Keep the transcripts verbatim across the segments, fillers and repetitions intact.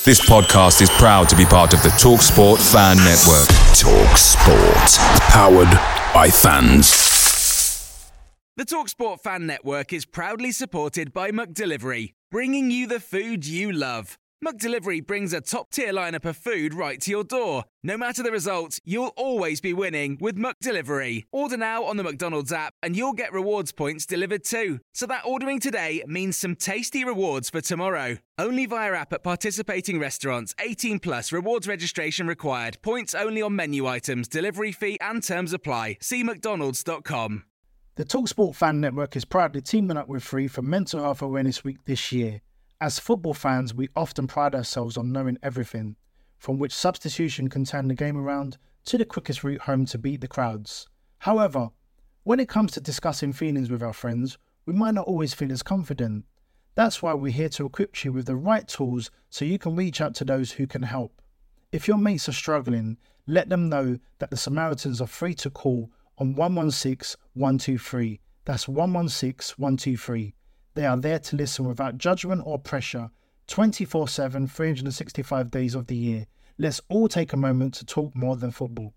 This podcast is proud to be part of the TalkSport Fan Network. TalkSport. Powered by fans. The TalkSport Fan Network is proudly supported by McDelivery, bringing you the food you love. McDelivery brings a top-tier lineup of food right to your door. No matter the result, you'll always be winning with McDelivery. Order now on the McDonald's app and you'll get rewards points delivered too. So that ordering today means some tasty rewards for tomorrow. Only via app at participating restaurants. eighteen plus, rewards registration required. Points only on menu items, delivery fee and terms apply. See mcdonalds dot com. The TalkSport Fan Network is proudly teaming up with Free for Mental Health Awareness Week this year. As football fans, we often pride ourselves on knowing everything, from which substitution can turn the game around to the quickest route home to beat the crowds. However, when it comes to discussing feelings with our friends, we might not always feel as confident. That's why we're here to equip you with the right tools so you can reach out to those who can help. If your mates are struggling, let them know that the Samaritans are free to call on one one six, one two three. That's one one six, one two three. They are there to listen without judgment or pressure, twenty-four seven, three hundred sixty-five days of the year. Let's all take a moment to talk more than football.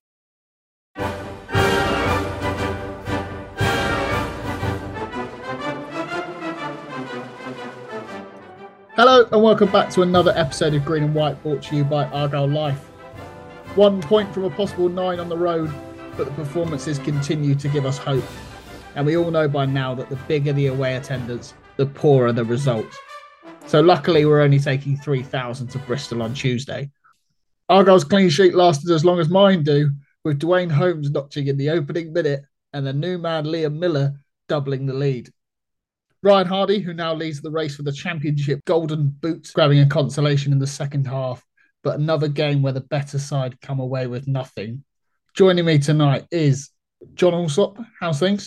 Hello and welcome back to another episode of Green and White, brought to you by Argyle Life. One point from a possible nine on the road, but the performances continue to give us hope. And we all know by now that the bigger the away attendance, the poorer the results. So luckily we're only taking three thousand to Bristol on Tuesday. Argyle's clean sheet lasted as long as mine do, with Dwayne Holmes notching in the opening minute and the new man Liam Miller doubling the lead. Ryan Hardy, who now leads the race for the championship golden boot, grabbing a consolation in the second half, but another game where the better side come away with nothing. Joining me tonight is John Alsop. How's things?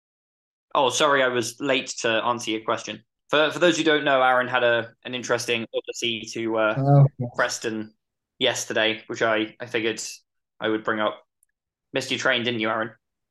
Oh, sorry, I was late to answer your question. For for those who don't know, Aaron had a an interesting odyssey to uh, oh, yes. Preston yesterday, which I, I figured I would bring up. Missed your train, didn't you, Aaron?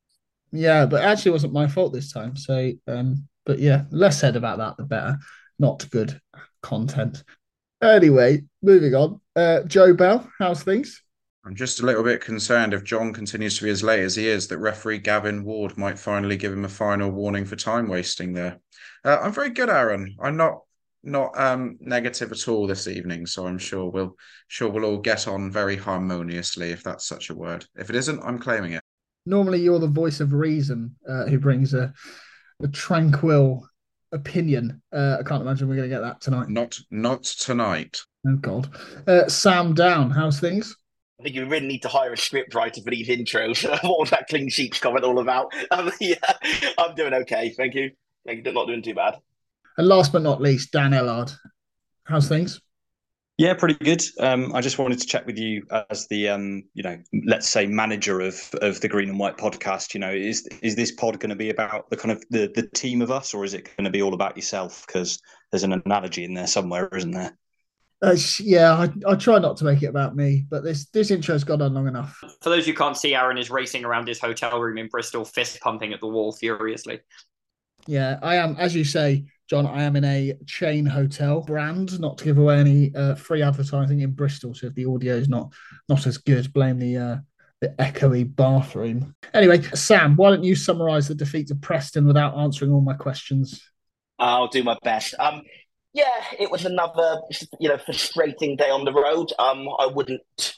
Yeah, but actually it wasn't my fault this time. So, um, but yeah, less said about that, the better. Not good content. Anyway, moving on. Uh, Joe Bell, how's things? I'm just a little bit concerned if John continues to be as late as he is, that referee Gavin Ward might finally give him a final warning for time wasting there. Uh, I'm very good, Aaron. I'm not not um, negative at all this evening, so I'm sure we'll sure we'll all get on very harmoniously, if that's such a word. If it isn't, I'm claiming it. Normally, you're the voice of reason uh, who brings a, a tranquil opinion. Uh, I can't imagine we're going to get that tonight. Not not tonight. Oh God, uh, Sam Down, how's things? I think you really need to hire a script writer for these intros. What was that clean sheets comment all about? Um, yeah, I'm doing okay. Thank you. Thank you. Not doing too bad. And last but not least, Dan Ellard. How's things? Yeah, pretty good. Um, I just wanted to check with you as the, um, you know, let's say manager of of the Green and White podcast. You know, is is this pod going to be about the kind of the, the team of us, or is it going to be all about yourself? Because there's an analogy in there somewhere, isn't there? Uh, yeah, I, I try not to make it about me, but this this intro's gone on long enough. For those who can't see, Aaron is racing around his hotel room in Bristol, fist pumping at the wall furiously. Yeah, I am, as you say, John, I am in a chain hotel brand, not to give away any uh, free advertising in Bristol. So if the audio is not not as good, blame the uh, the echoey bathroom. Anyway, Sam, why don't you summarise the defeat to Preston without answering all my questions? I'll do my best. Um, yeah, it was another, you know, frustrating day on the road. Um, I wouldn't.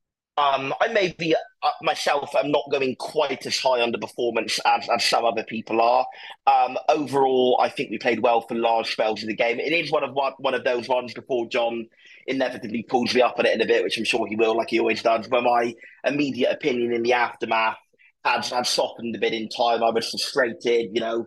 Um, I maybe uh, myself am not going quite as high on the performance as, as some other people are. Um, overall, I think we played well for large spells of the game. It is one of one, one of those ones before John inevitably pulls me up on it in a bit, which I'm sure he will, like he always does. But my immediate opinion in the aftermath had, had softened a bit in time. I was frustrated, you know,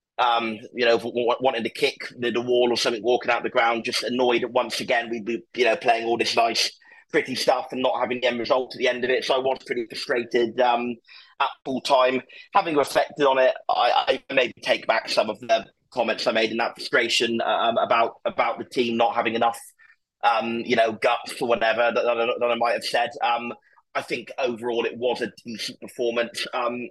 um, you know, wanting to kick the, the wall or something, walking out the ground, just annoyed that once again we'd be, you know, playing all this nice pretty stuff and not having the end result at the end of it. So I was pretty frustrated um, at full time. Having reflected on it, I, I maybe take back some of the comments I made in that frustration um, about about the team not having enough, um, you know, guts or whatever that, that, that I might have said. Um, I think overall it was a decent performance. Um,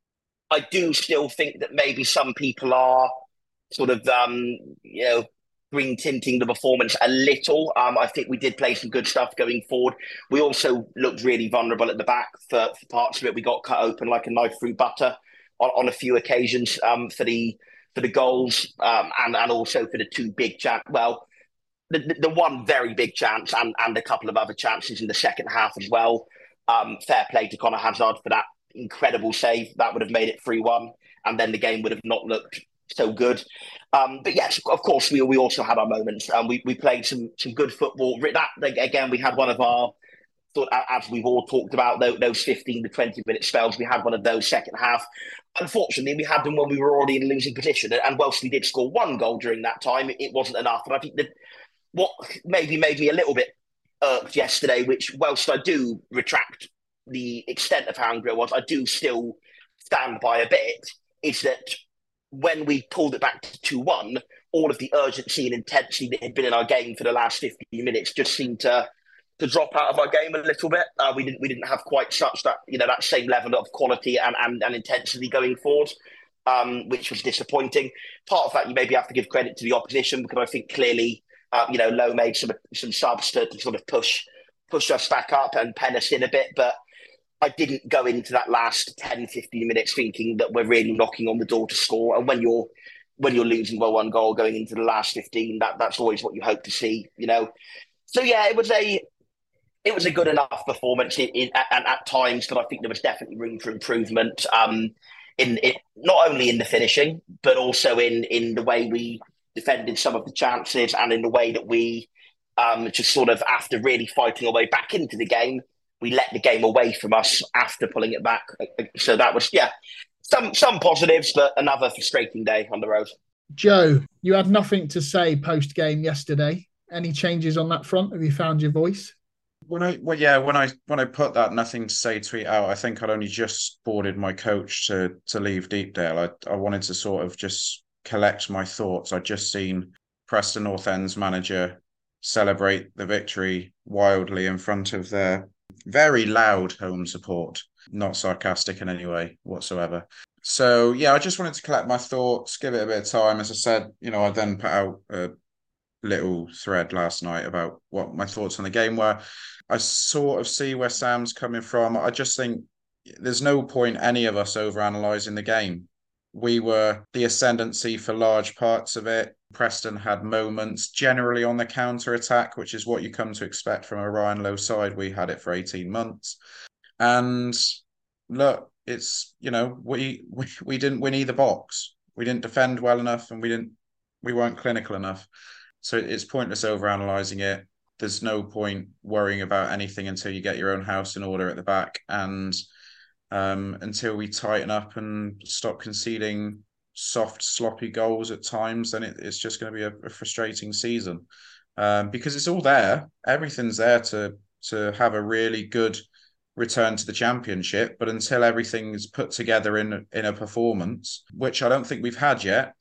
I do still think that maybe some people are sort of, um, you know, green tinting the performance a little. Um, I think we did play some good stuff going forward. We also looked really vulnerable at the back for, for parts of it. We got cut open like a knife through butter on, on a few occasions um, for the for the goals um, and, and also for the two big chance. Well, the, the one very big chance and, and a couple of other chances in the second half as well. Um, fair play to Conor Hazard for that incredible save. That would have made it three one, and then the game would have not looked so good. Um, but yes, of course, we we also had our moments. Um, we we played some some good football. That again, we had one of our, as we've all talked about, those fifteen to twenty minute spells. We had one of those second half. Unfortunately, we had them when we were already in a losing position. And whilst we did score one goal during that time, it wasn't enough. And I think that what maybe made me a little bit irked yesterday, which whilst I do retract the extent of how angry I was, I do still stand by a bit, is that when we pulled it back to two one, all of the urgency and intensity that had been in our game for the last fifteen minutes just seemed to to drop out of our game a little bit. Uh, we didn't we didn't have quite such that, you know, that same level of quality and, and, and intensity going forward, um, which was disappointing. Part of that, you maybe have to give credit to the opposition, because I think clearly, uh, you know, Lowe made some some subs to, to sort of push push us back up and pen us in a bit, but I didn't go into that last ten, fifteen minutes thinking that we're really knocking on the door to score. And when you're when you're losing by one goal going into the last fifteen, that that's always what you hope to see, you know. So yeah, it was a it was a good enough performance in, in, at, at times, but I think there was definitely room for improvement. Um, in it, not only in the finishing, but also in in the way we defended some of the chances, and in the way that we um, just sort of, after really fighting our way back into the game, we let the game away from us after pulling it back. So that was, yeah, some some positives, but another frustrating day on the road. Joe, you had nothing to say post-game yesterday. Any changes on that front? Have you found your voice? When I well, yeah, when I when I put that nothing to say tweet out, I think I'd only just boarded my coach to to leave Deepdale. I I wanted to sort of just collect my thoughts. I'd just seen Preston North End's manager celebrate the victory wildly in front of their very loud home support, not sarcastic in any way whatsoever. So yeah, I just wanted to collect my thoughts, give it a bit of time. As I said, you know, I then put out a little thread last night about what my thoughts on the game were. I sort of see where Sam's coming from. I just think there's no point any of us overanalyzing the game. We were the ascendancy for large parts of it. Preston had moments generally on the counter-attack, which is what you come to expect from a Ryan Lowe side. We had it for eighteen months. And look, it's, you know, we, we we didn't win either box. We didn't defend well enough, and we didn't we weren't clinical enough. So it's pointless overanalyzing it. There's no point worrying about anything until you get your own house in order at the back, and um, until we tighten up and stop conceding soft, sloppy goals at times, then it, it's just going to be a, a frustrating season, um, because it's all there. Everything's there to to have a really good return to the Championship. But until everything's put together in in a performance, which I don't think we've had yet,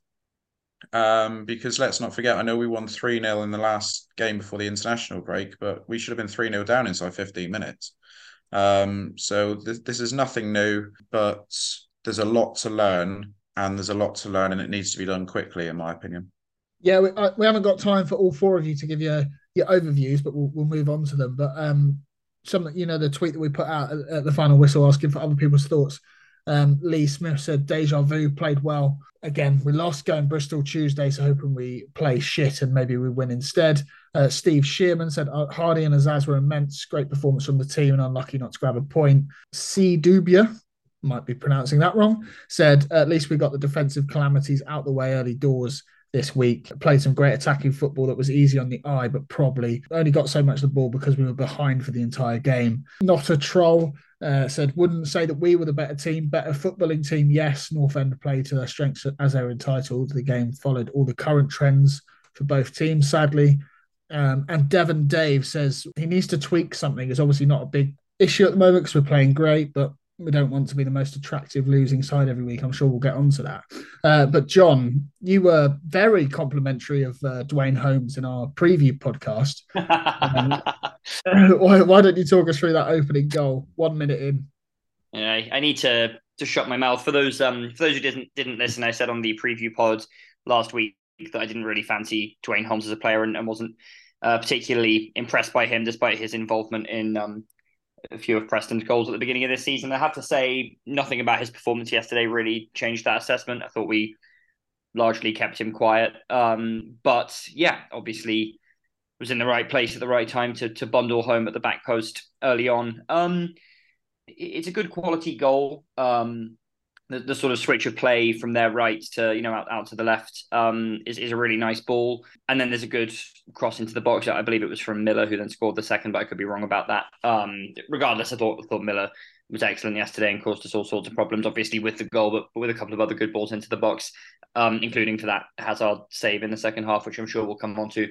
um, because let's not forget, I know we won three nil in the last game before the international break, but we should have been three nil down inside fifteen minutes. Um, so th- this is nothing new, but there's a lot to learn. And there's a lot to learn, and it needs to be done quickly, in my opinion. Yeah, we, I, we haven't got time for all four of you to give you your overviews, but we'll, we'll move on to them. But um, some, you know, the tweet that we put out at, at the final whistle asking for other people's thoughts. Um, Lee Smith said, deja vu, played well. Again, we lost going Bristol Tuesday, so hoping we play shit and maybe we win instead. Uh, Steve Shearman said, Hardy and Azaz were immense. Great performance from the team and unlucky not to grab a point. C. Dubia, might be pronouncing that wrong, said, at least we got the defensive calamities out the way early doors this week. Played some great attacking football that was easy on the eye, but probably only got so much of the ball because we were behind for the entire game. Not a troll uh, said, wouldn't say that we were the better team, better footballing team. Yes, North End played to their strengths as they were entitled. The game followed all the current trends for both teams, sadly. Um, and Devon Dave says he needs to tweak something. It's obviously not a big issue at the moment because we're playing great, but we don't want to be the most attractive losing side every week. I'm sure we'll get onto that. Uh, but John, you were very complimentary of uh, Dwayne Holmes in our preview podcast. um, why, why don't you talk us through that opening goal? One minute in. Yeah, I need to to shut my mouth. For those um for those who didn't didn't listen, I said on the preview pod last week that I didn't really fancy Duane Holmes as a player and, and wasn't uh, particularly impressed by him, despite his involvement in um, a few of Preston's goals at the beginning of this season. I have to say, nothing about his performance yesterday really changed that assessment. I thought we largely kept him quiet. Um, but yeah, obviously was in the right place at the right time to to bundle home at the back post early on. Um, it's a good quality goal. Um, the, the sort of switch of play from their right to, you know, out, out to the left um, is, is a really nice ball. And then there's a good cross into the box. I believe it was from Miller, who then scored the second, but I could be wrong about that. Um, regardless, I thought, I thought Miller was excellent yesterday and caused us all sorts of problems, obviously with the goal, but with a couple of other good balls into the box, um, including for that Hazard save in the second half, which I'm sure we'll come on to.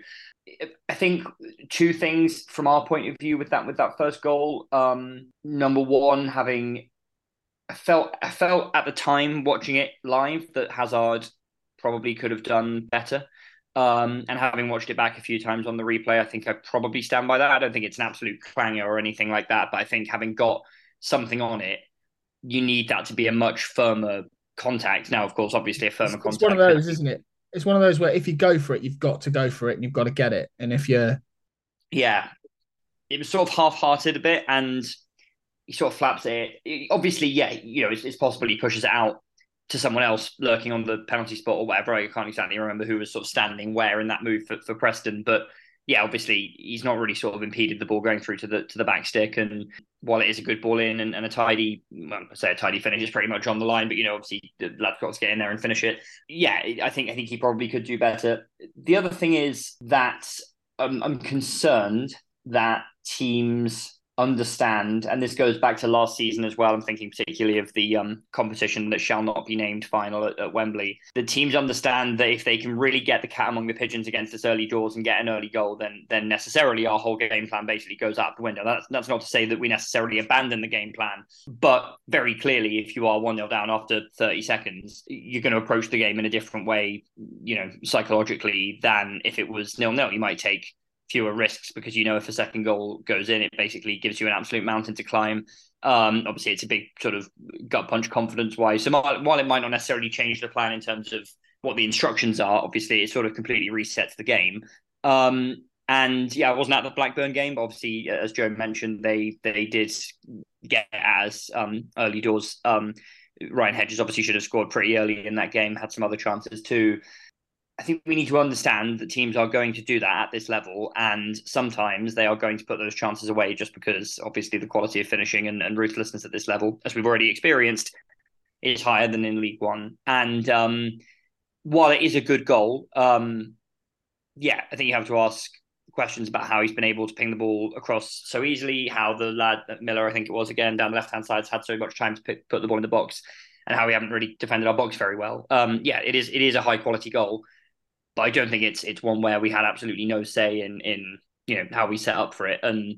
I think two things from our point of view with that with that first goal. Um, number one, having I felt I felt at the time watching it live that Hazard probably could have done better. Um, and having watched it back a few times on the replay, I think I probably stand by that. I don't think it's an absolute clanger or anything like that, but I think having got something on it, you need that to be a much firmer contact. Now, of course, obviously a firmer it's, contact. It's one of those, isn't it? It's one of those where if you go for it, you've got to go for it and you've got to get it. And if you're... Yeah. It was sort of half-hearted a bit and he sort of flaps it. it obviously, yeah, you know, it's, it's possible he pushes it out to someone else lurking on the penalty spot or whatever. I can't exactly remember who was sort of standing where in that move for, for Preston. But yeah, obviously he's not really sort of impeded the ball going through to the to the back stick. And while it is a good ball in and, and a tidy, well, I say a tidy finish, is pretty much on the line, but you know, obviously the lad's got to get in there and finish it. Yeah, I think I think he probably could do better. The other thing is that um, I'm concerned that teams understand, and this goes back to last season as well, I'm thinking particularly of the um, competition that shall not be named final at, at Wembley. The teams understand that if they can really get the cat among the pigeons against us early doors and get an early goal, then then necessarily our whole game plan basically goes out the window. That's, that's not to say that we necessarily abandon the game plan, but very clearly, if you are one nil down after thirty seconds, you're going to approach the game in a different way, you know, psychologically, than if it was nil nil. You might take fewer risks because you know if a second goal goes in, it basically gives you an absolute mountain to climb. Um, obviously, it's a big sort of gut punch confidence-wise. So while it might not necessarily change the plan in terms of what the instructions are, obviously it sort of completely resets the game. Um, and yeah, I wasn't at the Blackburn game, but obviously, as Joe mentioned, they they did get as um, early doors. Um, Ryan Hedges obviously should have scored pretty early in that game, had some other chances too. I think we need to understand that teams are going to do that at this level, and sometimes they are going to put those chances away just because obviously the quality of finishing and, and ruthlessness at this level, as we've already experienced, is higher than in League One. And um, while it is a good goal, um, yeah, I think you have to ask questions about how he's been able to ping the ball across so easily, how the lad, Miller, I think it was, again, down the left-hand side, has had so much time to pick, put the ball in the box, and how we haven't really defended our box very well. Um, yeah, it is it is a high-quality goal. But I don't think it's it's one where we had absolutely no say in in you know how we set up for it. And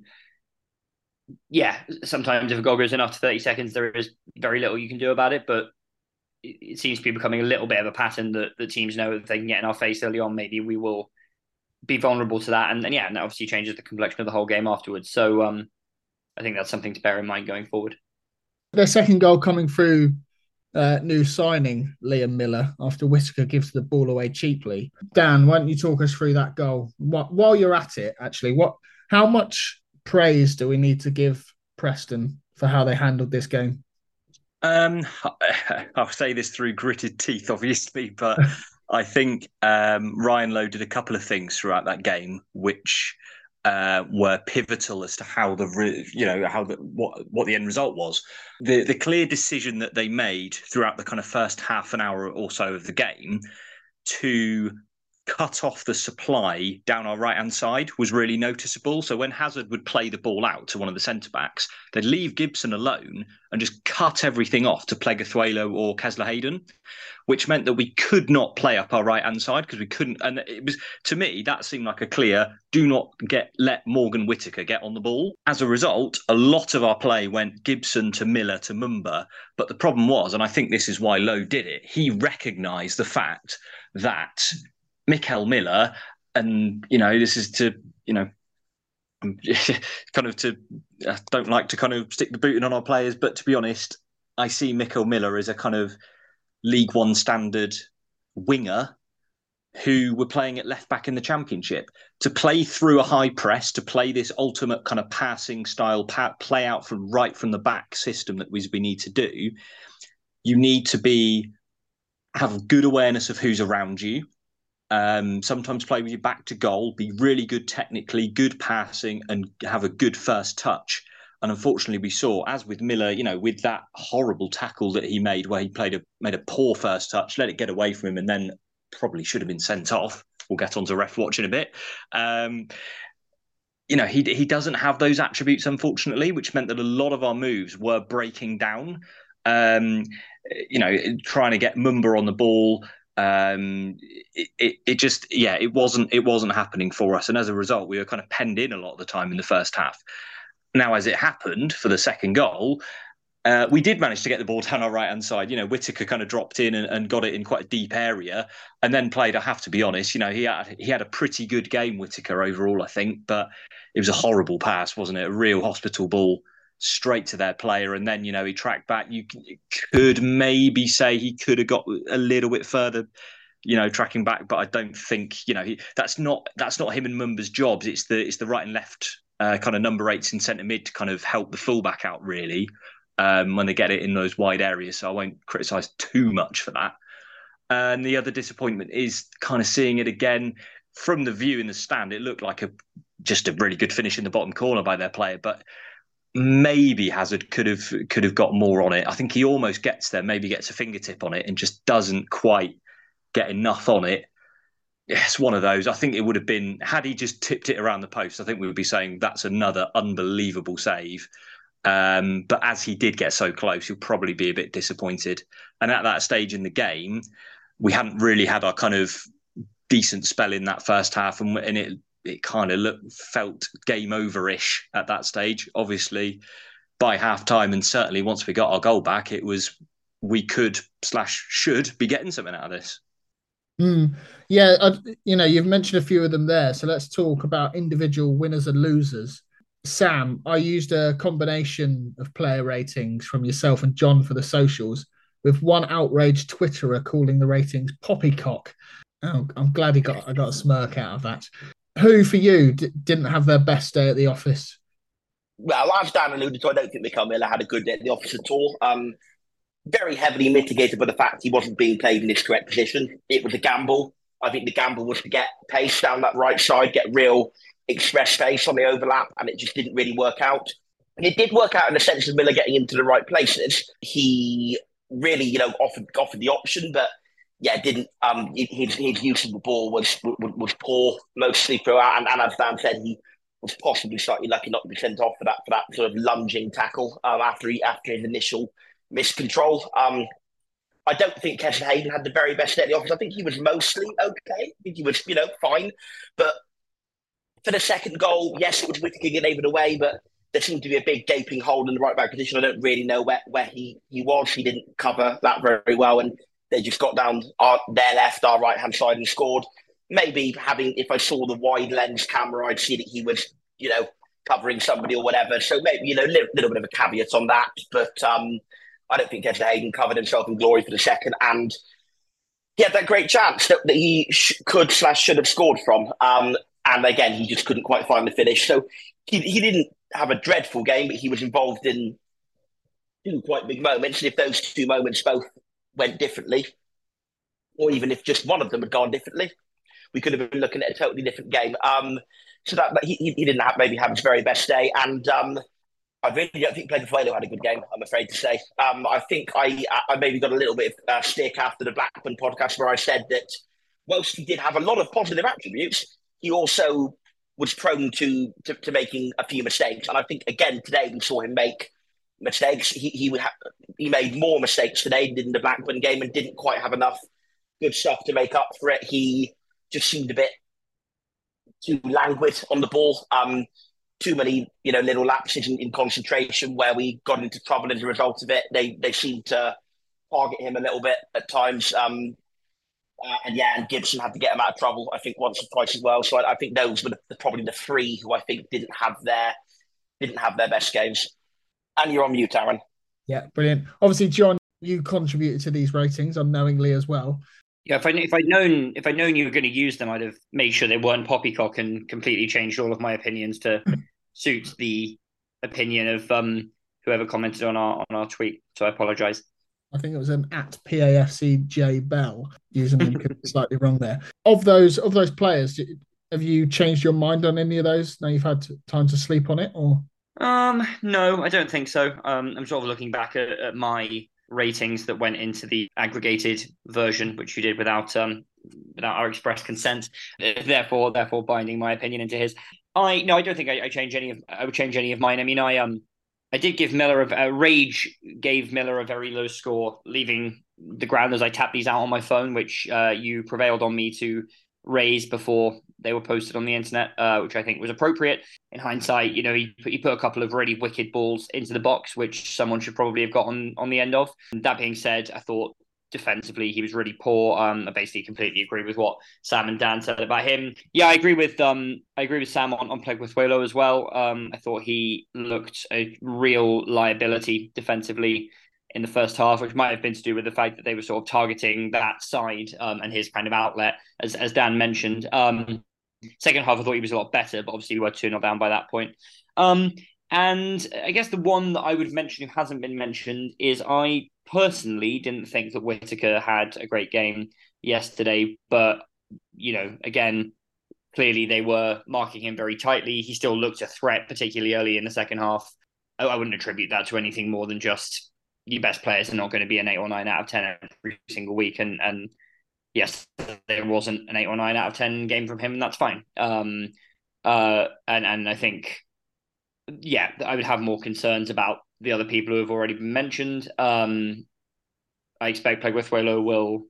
yeah, sometimes if a goal goes in after thirty seconds, there is very little you can do about it. But it, it seems to be becoming a little bit of a pattern that the teams know that if they can get in our face early on, maybe we will be vulnerable to that. And, and yeah, and that obviously changes the complexion of the whole game afterwards. So um, I think that's something to bear in mind going forward. Their second goal coming through Uh, new signing Liam Miller after Whittaker gives the ball away cheaply. Dan, why don't you talk us through that goal? What, while you're at it, actually, what, how much praise do we need to give Preston for how they handled this game? Um, I'll say this through gritted teeth, obviously, but I think um, Ryan Lowe did a couple of things throughout that game which Uh, were pivotal as to how the you know how the what what the end result was. The the clear decision that they made throughout the kind of first half an hour or so of the game to cut off the supply down our right hand side was really noticeable. So when Hazard would play the ball out to one of the centre backs, they'd leave Gibson alone and just cut everything off to Pleguezuelo or Kesler Hayden, which meant that we could not play up our right hand side because we couldn't. And it was, to me, that seemed like a clear: do not get let Morgan Whittaker get on the ball. As a result, a lot of our play went Gibson to Miller to Mumba. But the problem was, and I think this is why Lowe did it, he recognised the fact that Mickel Miller, and you know, this is to you know, kind of to I don't like to kind of stick the boot in on our players, but to be honest, I see Mickel Miller as a kind of League One standard winger who were playing at left back in the Championship. To play through a high press, to play this ultimate kind of passing style, pa- play out from right from the back system that we, we need to do, you need to be have good awareness of who's around you. Um, sometimes play with your back to goal, be really good technically, good passing, and have a good first touch. And unfortunately, we saw, as with Miller, you know, with that horrible tackle that he made, where he played a made a poor first touch, let it get away from him, and then probably should have been sent off. We'll get on to ref watch in a bit. Um, you know, he he doesn't have those attributes, unfortunately, which meant that a lot of our moves were breaking down. Um, you know, trying to get Mumba on the ball. Um, it, it it just yeah, it wasn't it wasn't happening for us, and as a result, we were kind of penned in a lot of the time in the first half. Now, as it happened for the second goal, uh, we did manage to get the ball down our right hand side. You know, Whittaker kind of dropped in and, and got it in quite a deep area, and then played. I have to be honest, you know, he had he had a pretty good game, Whittaker overall, I think, but it was a horrible pass, wasn't it? A real hospital ball straight to their player, and then, you know, he tracked back. You could maybe say he could have got a little bit further, you know, tracking back, but I don't think, you know, he, that's not that's not him and Mumba's jobs. It's the it's the right and left uh, kind of number eights in centre mid to kind of help the fullback out, really, um, when they get it in those wide areas. So I won't criticise too much for that. And the other disappointment is kind of seeing it again from the view in the stand. It looked like a just a really good finish in the bottom corner by their player, but maybe Hazard could have could have got more on it. I think he almost gets there, maybe gets a fingertip on it, and just doesn't quite get enough on it. Yeah, it's one of those. I think it would have been, had he just tipped it around the post, I think we would be saying that's another unbelievable save. Um, but as he did get so close, he'll probably be a bit disappointed. And at that stage in the game, we hadn't really had our kind of decent spell in that first half, and, and it it kind of looked, felt game over-ish at that stage. Obviously, by half-time, and certainly once we got our goal back, it was we could slash should be getting something out of this. Mm. Yeah, I, you know, you've mentioned a few of them there, so let's talk about individual winners and losers. Sam, I used a combination of player ratings from yourself and John for the socials, with one outraged Twitterer calling the ratings poppycock. Oh, I'm glad he got I got a smirk out of that. Who, for you, d- didn't have their best day at the office? Well, as Dan alluded to, I don't think Mikael Miller had a good day at the office at all. Um, very heavily mitigated by the fact he wasn't being played in his correct position. It was a gamble. I think the gamble was to get pace down that right side, get real express pace on the overlap, and it just didn't really work out. And it did work out in the sense of Miller getting into the right places. He really, you know, offered offered the option, but yeah, didn't. Um, his his use of the ball was was, was poor mostly throughout, and, and as Dan said, he was possibly slightly lucky not to be sent off for that for that sort of lunging tackle um, after he, after his initial miscontrol. Um, I don't think Keston Hayden had the very best day at the office. I think he was mostly okay. I think he was, you know, fine. But for the second goal, yes, it was Whittaker getting it away, but there seemed to be a big gaping hole in the right back position. I don't really know where, where he, he was. He didn't cover that very well, and they just got down our, their left, our right-hand side and scored. Maybe having, if I saw the wide lens camera, I'd see that he was, you know, covering somebody or whatever. So maybe, you know, a little, little bit of a caveat on that. But um, I don't think Keston Hayden covered himself in glory for the second. And he had that great chance that, that he sh- could slash should have scored from. Um, and again, he just couldn't quite find the finish. So he, he didn't have a dreadful game, but he was involved in two quite big moments. And if those two moments both went differently, or even if just one of them had gone differently, we could have been looking at a totally different game. Um, so that, that he, he didn't have, maybe have his very best day. And um, I really don't think Pleguefuelo had a good game, I'm afraid to say. Um, I think I I maybe got a little bit of uh, stick after the Blackburn podcast where I said that whilst he did have a lot of positive attributes, he also was prone to, to, to making a few mistakes. And I think, again, today we saw him make mistakes. He he, ha- he made more mistakes today than in the Blackburn game and didn't quite have enough good stuff to make up for it. He just seemed a bit too languid on the ball. Um, too many, you know, little lapses in, in concentration where we got into trouble as a result of it. They they seemed to target him a little bit at times. Um, uh, and yeah, and Gibson had to get him out of trouble, I think, once or twice as well. So I, I think those were the, probably the three who I think didn't have their didn't have their best games. And you're on mute, Aaron. Yeah, brilliant. Obviously, John, you contributed to these ratings unknowingly as well. Yeah, if I if I'd known if I'd known you were going to use them, I'd have made sure they weren't poppycock and completely changed all of my opinions to suit the opinion of um whoever commented on our on our tweet. So I apologise. I think it was an at P A F C J Bell. Username could be slightly wrong there. Of those of those players, have you changed your mind on any of those now you've had time to sleep on it, or? Um, no, I don't think so. Um, I'm sort of looking back at, at my ratings that went into the aggregated version, which you did without um without our express consent. Therefore, therefore binding my opinion into his. I no, I don't think I, I change any of I would change any of mine. I mean, I um I did give Miller a, a rage gave Miller a very low score, leaving the ground as I tapped these out on my phone, which uh, you prevailed on me to raise before they were posted on the internet, uh, which I think was appropriate. In hindsight, you know, he, he put a couple of really wicked balls into the box, which someone should probably have got on, on the end of. That being said, I thought defensively he was really poor. Um, I basically completely agree with what Sam and Dan said about him. Yeah, I agree with um, I agree with Sam on, on Pleguezuelo as well. Um, I thought he looked a real liability defensively in the first half, which might have been to do with the fact that they were sort of targeting that side um, and his kind of outlet, as as Dan mentioned. Um, second half, I thought he was a lot better, but obviously we were two nil down by that point. Um, and I guess the one that I would mention who hasn't been mentioned is I personally didn't think that Whittaker had a great game yesterday, but, you know, again, clearly they were marking him very tightly. He still looked a threat, particularly early in the second half. I, I wouldn't attribute that to anything more than just your best players are not going to be an eight or nine out of ten every single week. And, and yes, there wasn't an eight or nine out of ten game from him, and that's fine. Um, uh, and, and I think, yeah, I would have more concerns about the other people who have already been mentioned. Um, I expect Pleguezuelo will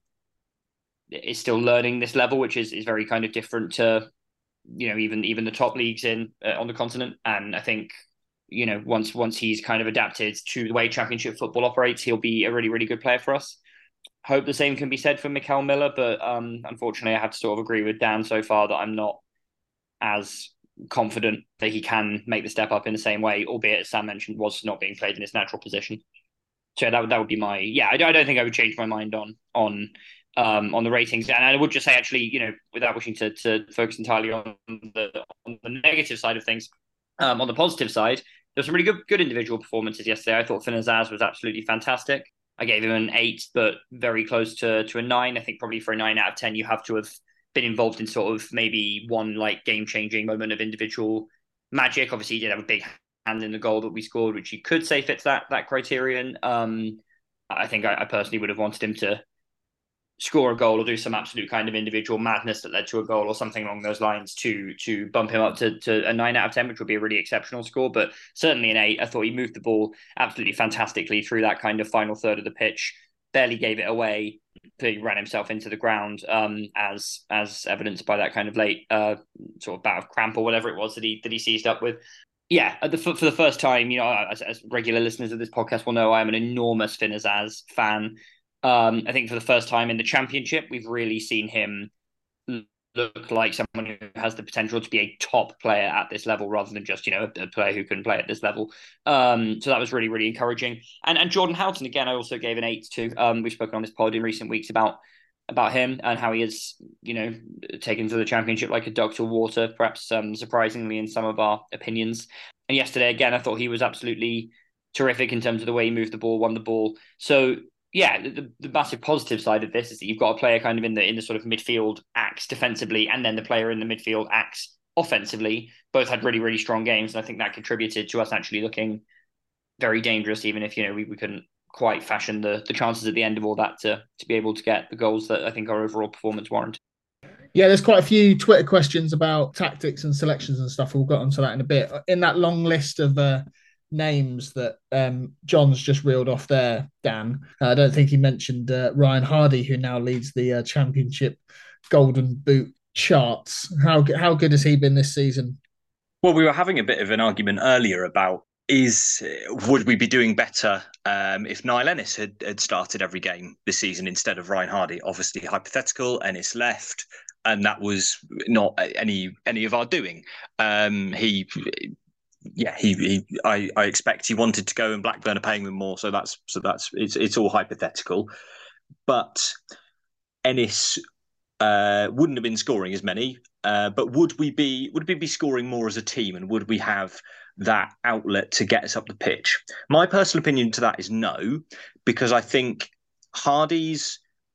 is still learning this level, which is, is very kind of different to, you know, even even the top leagues in uh, on the continent. And I think, you know, once once he's kind of adapted to the way Championship football operates, he'll be a really, really good player for us. Hope the same can be said for Mickel Miller, but um, unfortunately, I have to sort of agree with Dan so far that I'm not as confident that he can make the step up in the same way, albeit, as Sam mentioned, was not being played in his natural position. So that would that would be my yeah. I, I don't think I would change my mind on on um, on the ratings, and I would just say actually, you know, without wishing to to focus entirely on the on the negative side of things, um, on the positive side, there were some really good good individual performances yesterday. I thought Finn Azaz was absolutely fantastic. I gave him an eight, but very close to to a nine. I think probably for a nine out of ten, you have to have been involved in sort of maybe one like game changing moment of individual magic. Obviously, he did have a big hand in the goal that we scored, which you could say fits that that criterion. Um, I think I, I personally would have wanted him to score a goal or do some absolute kind of individual madness that led to a goal or something along those lines to to bump him up to, to a nine out of ten, which would be a really exceptional score. But certainly an eight. I thought he moved the ball absolutely fantastically through that kind of final third of the pitch, barely gave it away, he ran himself into the ground, um, as as evidenced by that kind of late uh, sort of bout of cramp or whatever it was that he that he seized up with. Yeah, the, for, for the first time, you know, as, as regular listeners of this podcast will know, I'm an enormous Finn Azaz fan. Um, I think for the first time in the Championship, we've really seen him look like someone who has the potential to be a top player at this level rather than just, you know, a, a player who can play at this level. Um, so that was really, really encouraging. And and Jordan Houghton, again, I also gave an eight to. Um, we've spoken on this pod in recent weeks about about him and how he has, you know, taken to the Championship like a duck to water, perhaps um, surprisingly in some of our opinions. And yesterday, again, I thought he was absolutely terrific in terms of the way he moved the ball, won the ball. So yeah, the, the massive positive side of this is that you've got a player kind of in the in the sort of midfield acts defensively, and then the player in the midfield acts offensively. Both had really, really strong games, and I think that contributed to us actually looking very dangerous, even if, you know, we, we couldn't quite fashion the the chances at the end of all that to to be able to get the goals that I think our overall performance warranted. Yeah, there's quite a few Twitter questions about tactics and selections and stuff. We'll get onto that in a bit. In that long list of uh, names that um, John's just reeled off there, Dan, uh, I don't think he mentioned uh, Ryan Hardy, who now leads the uh, Championship Golden Boot charts. How how good has he been this season? Well, we were having a bit of an argument earlier about is would we be doing better um, if Niall Ennis had, had started every game this season instead of Ryan Hardy? Obviously hypothetical. Ennis left, and that was not any any of our doing. Um, he. Yeah, he, he I, I expect he wanted to go, and Blackburn are paying them more, so that's so that's it's it's all hypothetical. But Ennis uh, wouldn't have been scoring as many, uh, but would we be would we be scoring more as a team, and would we have that outlet to get us up the pitch? My personal opinion to that is no, because I think Hardie's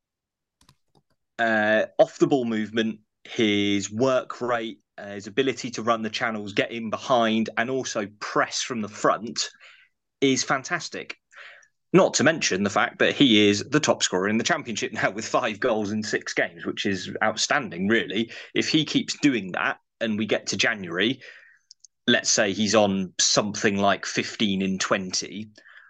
uh, off the ball movement, his work rate, uh, his ability to run the channels, get in behind, and also press from the front is fantastic. Not to mention the fact that he is the top scorer in the Championship now with five goals in six games, which is outstanding, really. If he keeps doing that and we get to January, let's say he's on something like fifteen in twenty,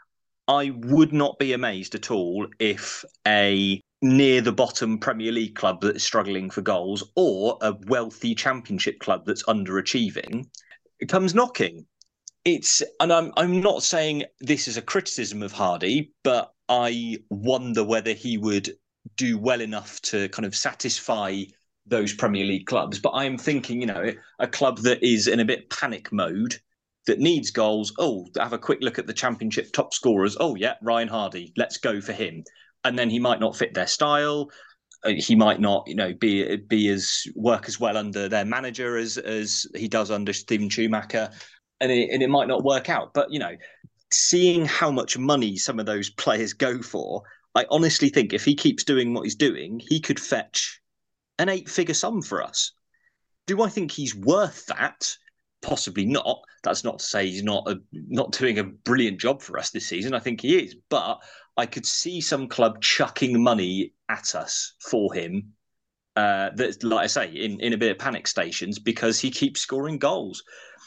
I would not be amazed at all if a near the bottom Premier League club that is struggling for goals or a wealthy Championship club that's underachieving comes knocking. It's, and I'm I'm not saying this is a criticism of Hardie, but I wonder whether he would do well enough to kind of satisfy those Premier League clubs. But I'm thinking, you know, a club that is in a bit panic mode, that needs goals. Oh, have a quick look at the Championship top scorers. Oh yeah, Ryan Hardie, let's go for him. And then he might not fit their style. He might not, you know, be be as work as well under their manager as as he does under Steven Schumacher. And it, and it might not work out. But, you know, seeing how much money some of those players go for, I honestly think if he keeps doing what he's doing, he could fetch an eight-figure sum for us. Do I think he's worth that? Possibly not. That's not to say he's not a, not doing a brilliant job for us this season. I think he is. But I could see some club chucking money at us for him. Uh, that, like I say, in, in a bit of panic stations because he keeps scoring goals.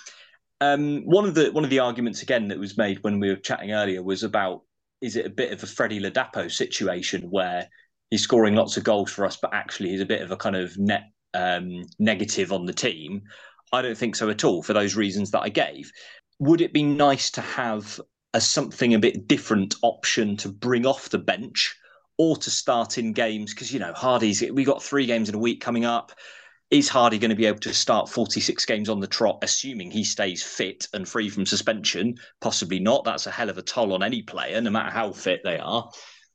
Um, one of the one of the arguments again that was made when we were chatting earlier was about, is it a bit of a Freddie Ladapo situation where he's scoring lots of goals for us, but actually he's a bit of a kind of net um, negative on the team? I don't think so at all, for those reasons that I gave. Would it be nice to have a something a bit different option to bring off the bench or to start in games? Because, you know, Hardie's, we got three games in a week coming up. Is Hardie going to be able to start forty-six games on the trot, assuming he stays fit and free from suspension? Possibly not. That's a hell of a toll on any player, no matter how fit they are.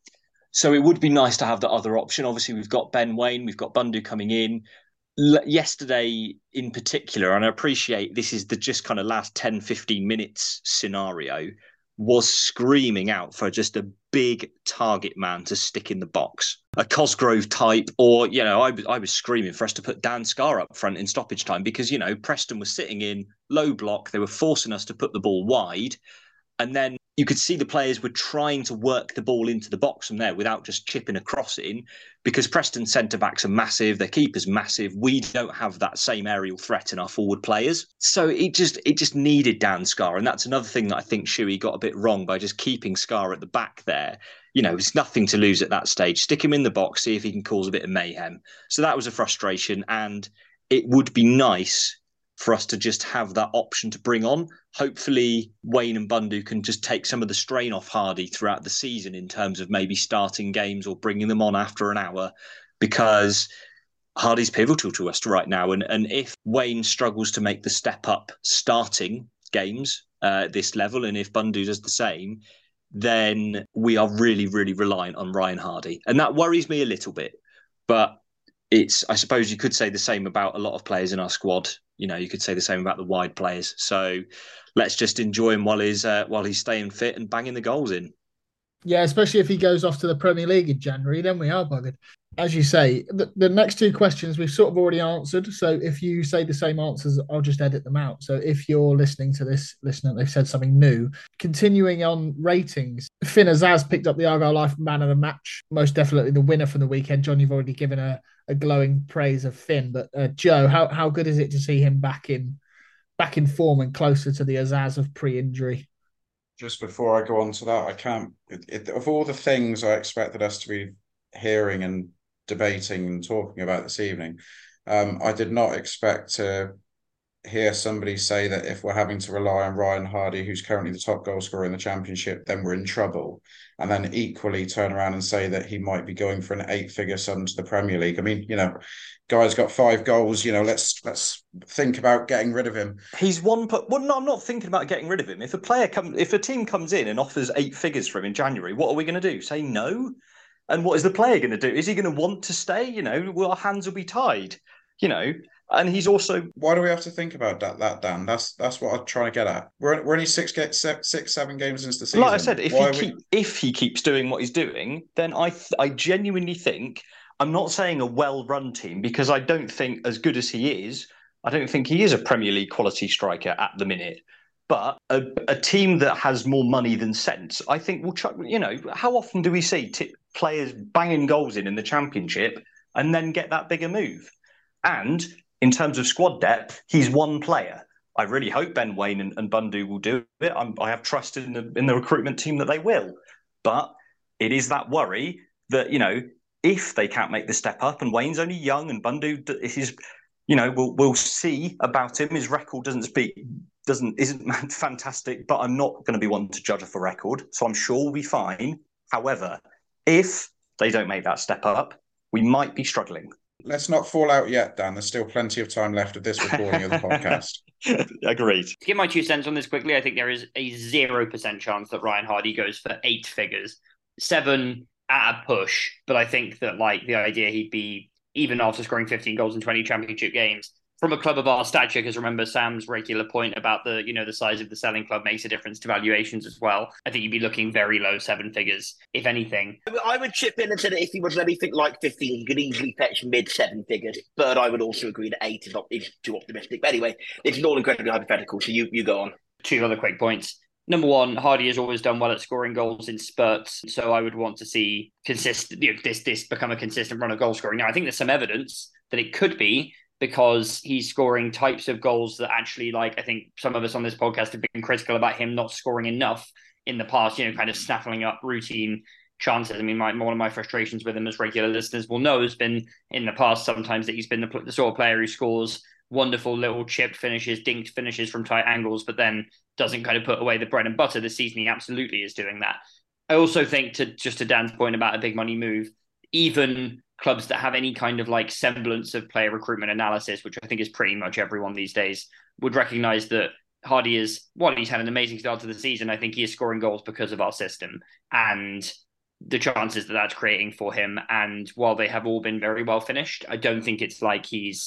So it would be nice to have the other option. Obviously, we've got Ben Waine, we've got Bundu coming in. L- yesterday, in particular, and I appreciate this is the just kind of last ten, fifteen minutes scenario, was screaming out for just a big target man to stick in the box. A Cosgrove type, or, you know, I, I was screaming for us to put Dan Scarr up front in stoppage time because, you know, Preston was sitting in low block. They were forcing us to put the ball wide. And then you could see the players were trying to work the ball into the box from there without just chipping a cross in, because Preston centre-backs are massive, their keeper's massive. We don't have that same aerial threat in our forward players. So it just it just needed Dan Scarr. And that's another thing that I think Shuey got a bit wrong by just keeping Scarr at the back there. You know, it's nothing to lose at that stage. Stick him in the box, see if he can cause a bit of mayhem. So that was a frustration. And it would be nice for us to just have that option to bring on. Hopefully, Waine and Bundu can just take some of the strain off Hardie throughout the season in terms of maybe starting games or bringing them on after an hour, because Hardie's pivotal to us right now. And, and if Waine struggles to make the step up starting games uh, at this level, and if Bundu does the same, then we are really, really reliant on Ryan Hardie. And that worries me a little bit. But it's, I suppose you could say the same about a lot of players in our squad. You know, you could say the same about the wide players. So let's just enjoy him while he's uh, while he's staying fit and banging the goals in. Yeah, especially if he goes off to the Premier League in January, then we are buggered. As you say, the, the next two questions we've sort of already answered. So if you say the same answers, I'll just edit them out. So if you're listening to this, listener, they've said something new. Continuing on ratings, Finn Azaz picked up the Argyle Life Man of the Match. Most definitely the winner from the weekend. John, you've already given a, a glowing praise of Finn. But uh, Joe, how, how good is it to see him back in back in form and closer to the Azaz of pre-injury? Just before I go on to that, I can't, it, it, of all the things I expected us to be hearing and debating and talking about this evening, um, I did not expect to hear somebody say that if we're having to rely on Ryan Hardie, who's currently the top goal scorer in the Championship, then we're in trouble. And then equally turn around and say that he might be going for an eight-figure sum to the Premier League. I mean, you know, guy's got five goals. You know, let's let's think about getting rid of him. He's one. But well, no, I'm not thinking about getting rid of him. If a player comes, if a team comes in and offers eight figures for him in January, what are we going to do? Say no? And what is the player going to do? Is he going to want to stay? You know, well, our hands will be tied, you know. And he's also... Why do we have to think about that, that Dan? That's that's what I'm trying to get at. We're, we're only six, get, six, seven games into the season. Like I said, if Why he, keep, we... if he keeps doing what he's doing, then I th- I genuinely think, I'm not saying a well-run team, because I don't think, as good as he is, I don't think he is a Premier League quality striker at the minute. But a, a team that has more money than sense, I think will chuck, you know, how often do we see t- players banging goals in in the Championship and then get that bigger move? And in terms of squad depth, he's one player. I really hope Ben Waine and, and Bundu will do it. I'm, I have trust in the in the recruitment team that they will. But it is that worry that, you know, if they can't make the step up, and Wayne's only young and Bundu is, you know, we'll we'll see about him. His record doesn't speak, doesn't isn't fantastic, but I'm not going to be one to judge off a record, so I'm sure we'll be fine. However, if they don't make that step up, we might be struggling. Let's not fall out yet, Dan. There's still plenty of time left of this recording of the podcast. Agreed. To give my two cents on this quickly, I think there is a zero percent chance that Ryan Hardie goes for eight figures. Seven at a push, but I think that like the idea he'd be, even after scoring fifteen goals in twenty Championship games, from a club of our stature, because remember Sam's regular point about the, you know, the size of the selling club makes a difference to valuations as well. I think you'd be looking very low seven figures, if anything. I would chip in and say that if he was anything like fifteen, he could easily fetch mid seven figures. But I would also agree that eight is not is too optimistic. But anyway, it's all incredibly hypothetical. So you you go on. Two other quick points. Number one, Hardie has always done well at scoring goals in spurts, so I would want to see consistent, you know, this this become a consistent run of goal scoring. Now, I think there's some evidence that it could be, because he's scoring types of goals that actually, like, I think some of us on this podcast have been critical about him not scoring enough in the past, you know, kind of snaffling up routine chances. I mean, my, one of my frustrations with him, as regular listeners will know, has been in the past sometimes that he's been the, the sort of player who scores wonderful little chipped finishes, dinked finishes from tight angles, but then doesn't kind of put away the bread and butter. This season, he absolutely is doing that. I also think, to just to Dan's point about a big money move, even clubs that have any kind of like semblance of player recruitment analysis, which I think is pretty much everyone these days, would recognize that Hardie is, one, he's had an amazing start to the season. I think he is scoring goals because of our system and the chances that that's creating for him. And while they have all been very well finished, I don't think it's like he's,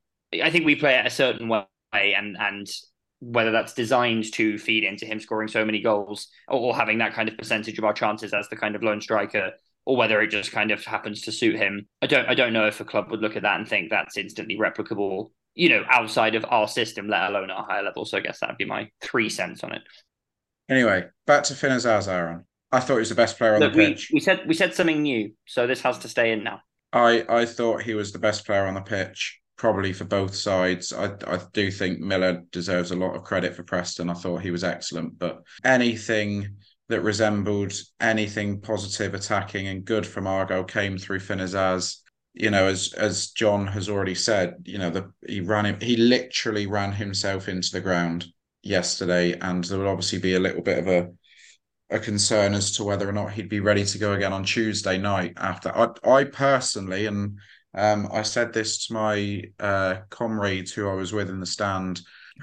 I think we play it a certain way, and and whether that's designed to feed into him scoring so many goals or, or having that kind of percentage of our chances as the kind of lone striker, or whether it just kind of happens to suit him. I don't I don't know if a club would look at that and think that's instantly replicable, you know, outside of our system, let alone our higher level. So I guess that'd be my three cents on it. Anyway, back to Finn Azaz, Aaron. I thought he was the best player on Look, the pitch. We, we said we said something new, so this has to stay in now. I, I thought he was the best player on the pitch, probably for both sides. I I do think Miller deserves a lot of credit for Preston. I thought he was excellent, but anything that resembled anything positive, attacking and good from Argyle came through Finn Azaz. You know, as as John has already said, you know, the he ran him, he literally ran himself into the ground yesterday, and there will obviously be a little bit of a a concern as to whether or not he'd be ready to go again on Tuesday night after. I, I personally, and um, I said this to my uh, comrades who I was with in the stand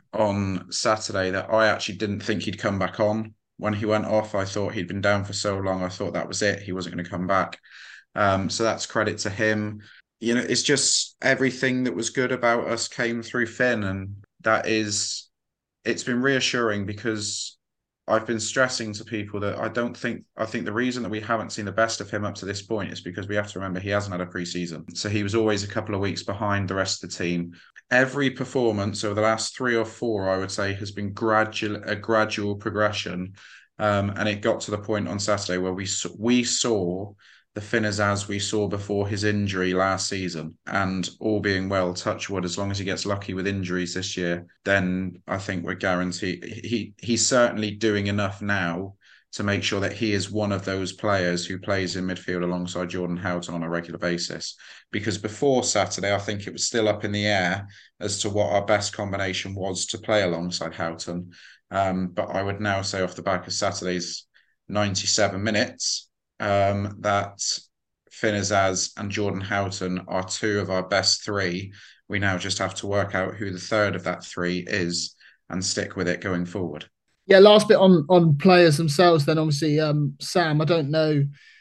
on Saturday, that I actually didn't think he'd come back on when he went off. I thought he'd been down for so long. I thought that was it. He wasn't going to come back. Um, so that's credit to him. You know, it's just everything that was good about us came through Finn, and that is, it's been reassuring, because I've been stressing to people that I don't think, I think the reason that we haven't seen the best of him up to this point is because we have to remember he hasn't had a pre-season. So he was always a couple of weeks behind the rest of the team. Every performance over the last three or four, I would say, has been gradual, a gradual progression. Um, and it got to the point on Saturday where we, we saw the Finn Azaz we saw before his injury last season. And all being well, touch wood, as long as he gets lucky with injuries this year, then I think we're guaranteed. He he's certainly doing enough now to make sure that he is one of those players who plays in midfield alongside Jordan Houghton on a regular basis. Because before Saturday, I think it was still up in the air as to what our best combination was to play alongside Houghton. Um, but I would now say, off the back of Saturday's ninety-seven minutes, um, that Finn Azaz and Jordan Houghton are two of our best three. We now just have to work out who the third of that three is and stick with it going forward. Yeah, last bit on on players themselves then, obviously, um, Sam, I don't know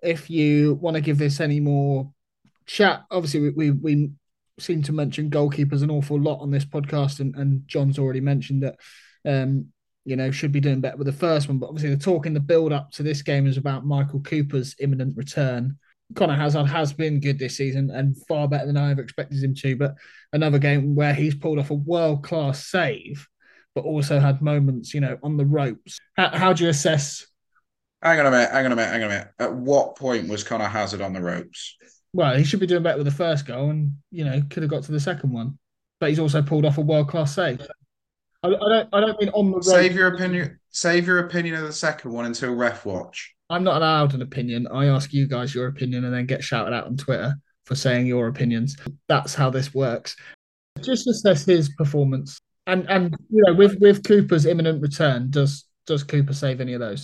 if you want to give this any more chat, obviously we, we, we seem to mention goalkeepers an awful lot on this podcast, and, and John's already mentioned that, um, you know, should be doing better with the first one. But obviously the talk in the build-up to this game is about Michael Cooper's imminent return. Conor Hazard has been good this season and far better than I ever expected him to, but another game where he's pulled off a world-class save, but also had moments, you know, on the ropes. How, how do you assess... Hang on a minute, hang on a minute, hang on a minute. At what point was Conor Hazard on the ropes? Well, he should be doing better with the first goal and, you know, could have got to the second one. But he's also pulled off a world-class save. I, I don't I don't mean on the ropes. Save your opinion, save your opinion of the second one until ref watch. I'm not allowed an opinion. I ask you guys your opinion and then get shouted out on Twitter for saying your opinions. That's how this works. Just assess his performance. And, and you know, with, with Cooper's imminent return, does does Cooper save any of those?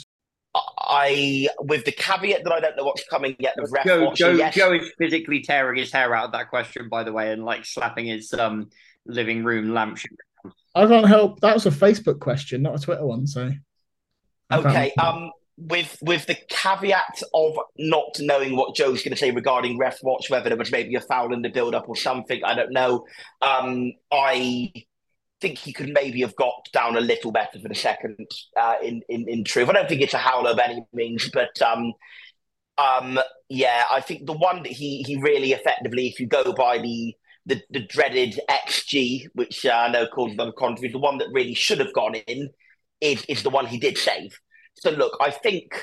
I, with the caveat that I don't know what's coming yet, the ref Joe, watching, Joe, yes. Joe is physically tearing his hair out of that question, by the way, and like slapping his um living room lampshade. I can't help. That was a Facebook question, not a Twitter one. So, okay. Um, with with the caveat of not knowing what Joe's going to say regarding ref watch, whether there was maybe a foul in the build up or something, I don't know. Um, I think he could maybe have got down a little better for the second. Uh, in in in truth, I don't think it's a howler by any means, but um, um, yeah, I think the one that he he really effectively, if you go by the The, the dreaded X G, which uh, I know causes a lot of controversy, the one that really should have gone in is, is the one he did save. So look, I think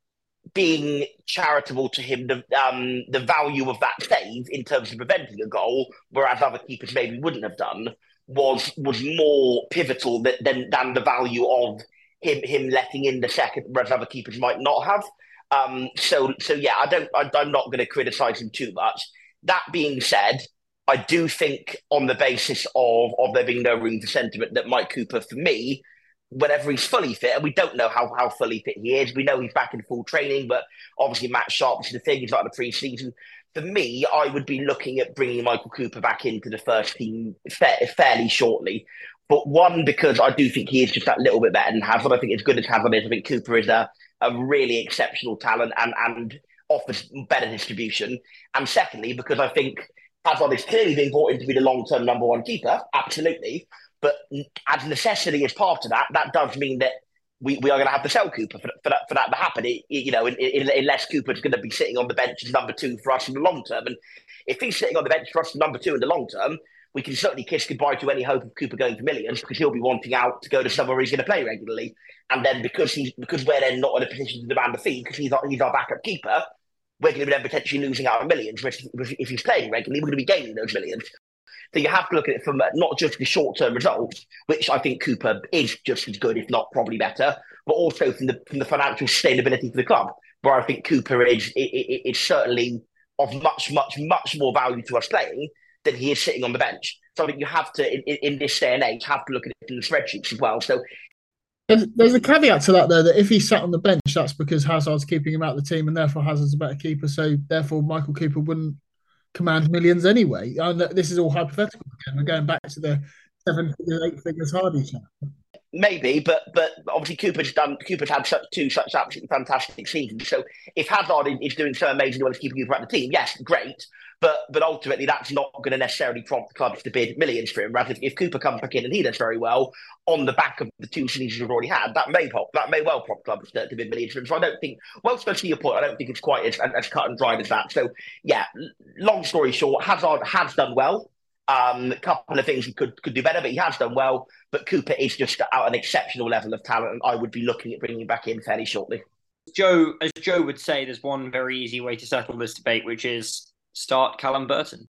being charitable to him, the um, the value of that save in terms of preventing a goal, whereas other keepers maybe wouldn't have done, was was more pivotal than than, than the value of him him letting in the second, whereas other keepers might not have. Um, so so yeah, I don't. I, I'm not going to criticise him too much. That being said, I do think on the basis of, of there being no room for sentiment that Mike Cooper, for me, whenever he's fully fit, and we don't know how, how fully fit he is, we know he's back in full training, but obviously Matt Sharp, which is the thing, he's not in the pre-season. For me, I would be looking at bringing Michael Cooper back into the first team fa- fairly shortly. But one, because I do think he is just that little bit better than Hazard. I think as good as Hazard is, I think Cooper is a, a really exceptional talent and, and offers better distribution. And secondly, because I think Hazard is clearly being brought in to be the long-term number one keeper, absolutely. But as necessity as part of that, that does mean that we, we are going to have to sell Cooper for, for, that, for that to happen. It, you know, in, in, unless Cooper's going to be sitting on the bench as number two for us in the long term. And if he's sitting on the bench for us as number two in the long term, we can certainly kiss goodbye to any hope of Cooper going for millions, because he'll be wanting out to go to somewhere he's going to play regularly. And then because he's because we're then not in a position to demand a fee because he's our, he's our backup keeper, we're going to be then potentially losing out on millions. If he's playing regularly, we're going to be gaining those millions. So you have to look at it from not just the short-term results, which I think Cooper is just as good, if not probably better, but also from the from the financial sustainability for the club, where I think Cooper is, is, is certainly of much, much, much more value to us playing than he is sitting on the bench. So I think you have to, in, in this day and age, have to look at it in the spreadsheets as well. So There's, there's a caveat to that, though, that if he sat on the bench, that's because Hazard's keeping him out of the team, and therefore Hazard's a better keeper. So therefore, Michael Cooper wouldn't command millions anyway. And this is all hypothetical again. We're going back to the seven figures, eight figures Hardy chat. Maybe, but but obviously Cooper's done. Cooper's had such two such absolutely fantastic seasons. So if Hazard is doing so amazingly well as keeping Cooper at the team, yes, great. But but ultimately, that's not going to necessarily prompt the clubs to bid millions for him. Rather, if, if Cooper comes back in and he does very well on the back of the two seasons we've already had, that may pop, that may well prompt clubs to, to bid millions for him. So I don't think, well, to your point, I don't think it's quite as, as cut and dried as that. So yeah, long story short, Hazard has done well. Um, a couple of things he could could do better, but he has done well. But Cooper is just at an exceptional level of talent, and I would be looking at bringing him back in fairly shortly. Joe, as Joe would say, there's one very easy way to settle this debate, which is start Callum Burton.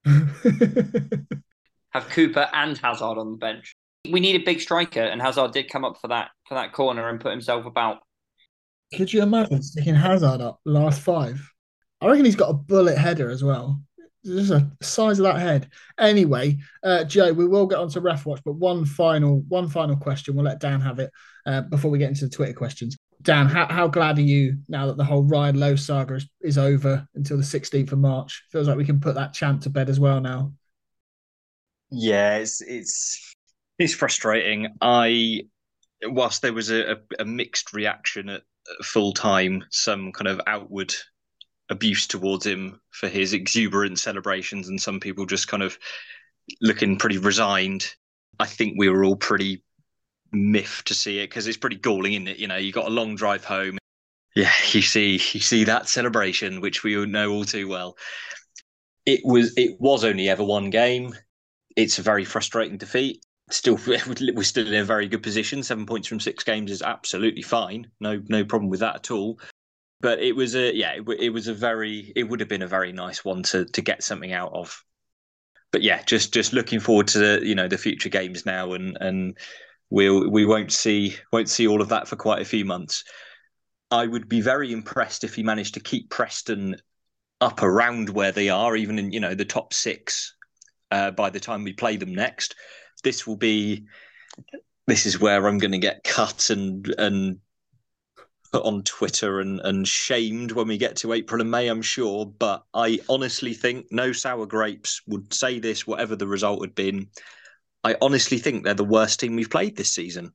Have Cooper and Hazard on the bench. We need a big striker, and Hazard did come up for that for that corner and put himself about. Could you imagine sticking Hazard up last five? I reckon he's got a bullet header as well. Just the size of that head. Anyway, uh, Joe, we will get on to Ref Watch, but one final one final question. We'll let Dan have it uh, before we get into the Twitter questions. Dan, how, how glad are you now that the whole Ryan Lowe saga is, is over until the sixteenth of March? Feels like we can put that chant to bed as well now. Yeah, it's it's it's frustrating. I, whilst there was a, a, a mixed reaction at, at full time, some kind of outward abuse towards him for his exuberant celebrations, and some people just kind of looking pretty resigned. I think we were all pretty miffed to see it, because it's pretty galling, isn't it? You know, you got a long drive home. Yeah, you see, you see that celebration, which we all know all too well. It was, it was only ever one game. It's a very frustrating defeat. Still, we're still in a very good position. Seven points from six games is absolutely fine. No, no problem with that at all. But it was a, yeah, it, it was a very, it would have been a very nice one to to get something out of. But yeah, just just looking forward to the, you know, the future games now, and and we'll we won't see won't see all of that for quite a few months. I would be very impressed if he managed to keep Preston up around where they are, even in, you know, the top six uh, by the time we play them next. This will be, this is where I'm going to get cut and and put on Twitter and, and shamed when we get to April and May, I'm sure. But I honestly think, no sour grapes, would say this, whatever the result had been, I honestly think they're the worst team we've played this season.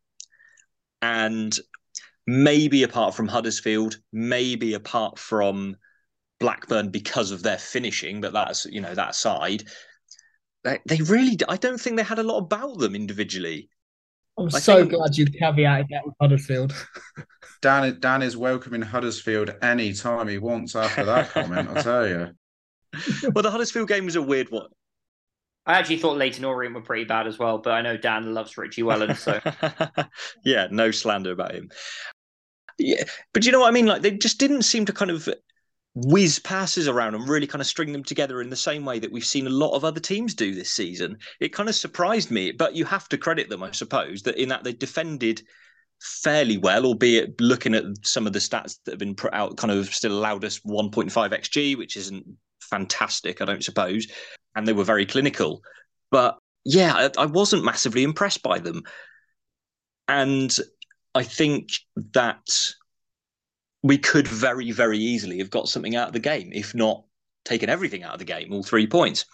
And maybe apart from Huddersfield, maybe apart from Blackburn because of their finishing, but that's, you know, that aside, they, they really, I don't think they had a lot about them individually. I'm I so think, glad you caveated that with Huddersfield. Dan, Dan is welcoming Huddersfield any time he wants after that comment, I'll tell you. Well, the Huddersfield game was a weird one. I actually thought Leyton Orient were pretty bad as well, but I know Dan loves Richie Wellens, so yeah, no slander about him. Yeah, but you know what I mean? Like, they just didn't seem to kind of whiz passes around and really kind of string them together in the same way that we've seen a lot of other teams do this season. It kind of surprised me, but you have to credit them, I suppose, that in that they defended fairly well, albeit looking at some of the stats that have been put out, kind of still allowed us one point five X G, which isn't fantastic, I don't suppose. And they were very clinical. But yeah, I, I wasn't massively impressed by them. And I think that we could very, very easily have got something out of the game, if not taken everything out of the game, all three points.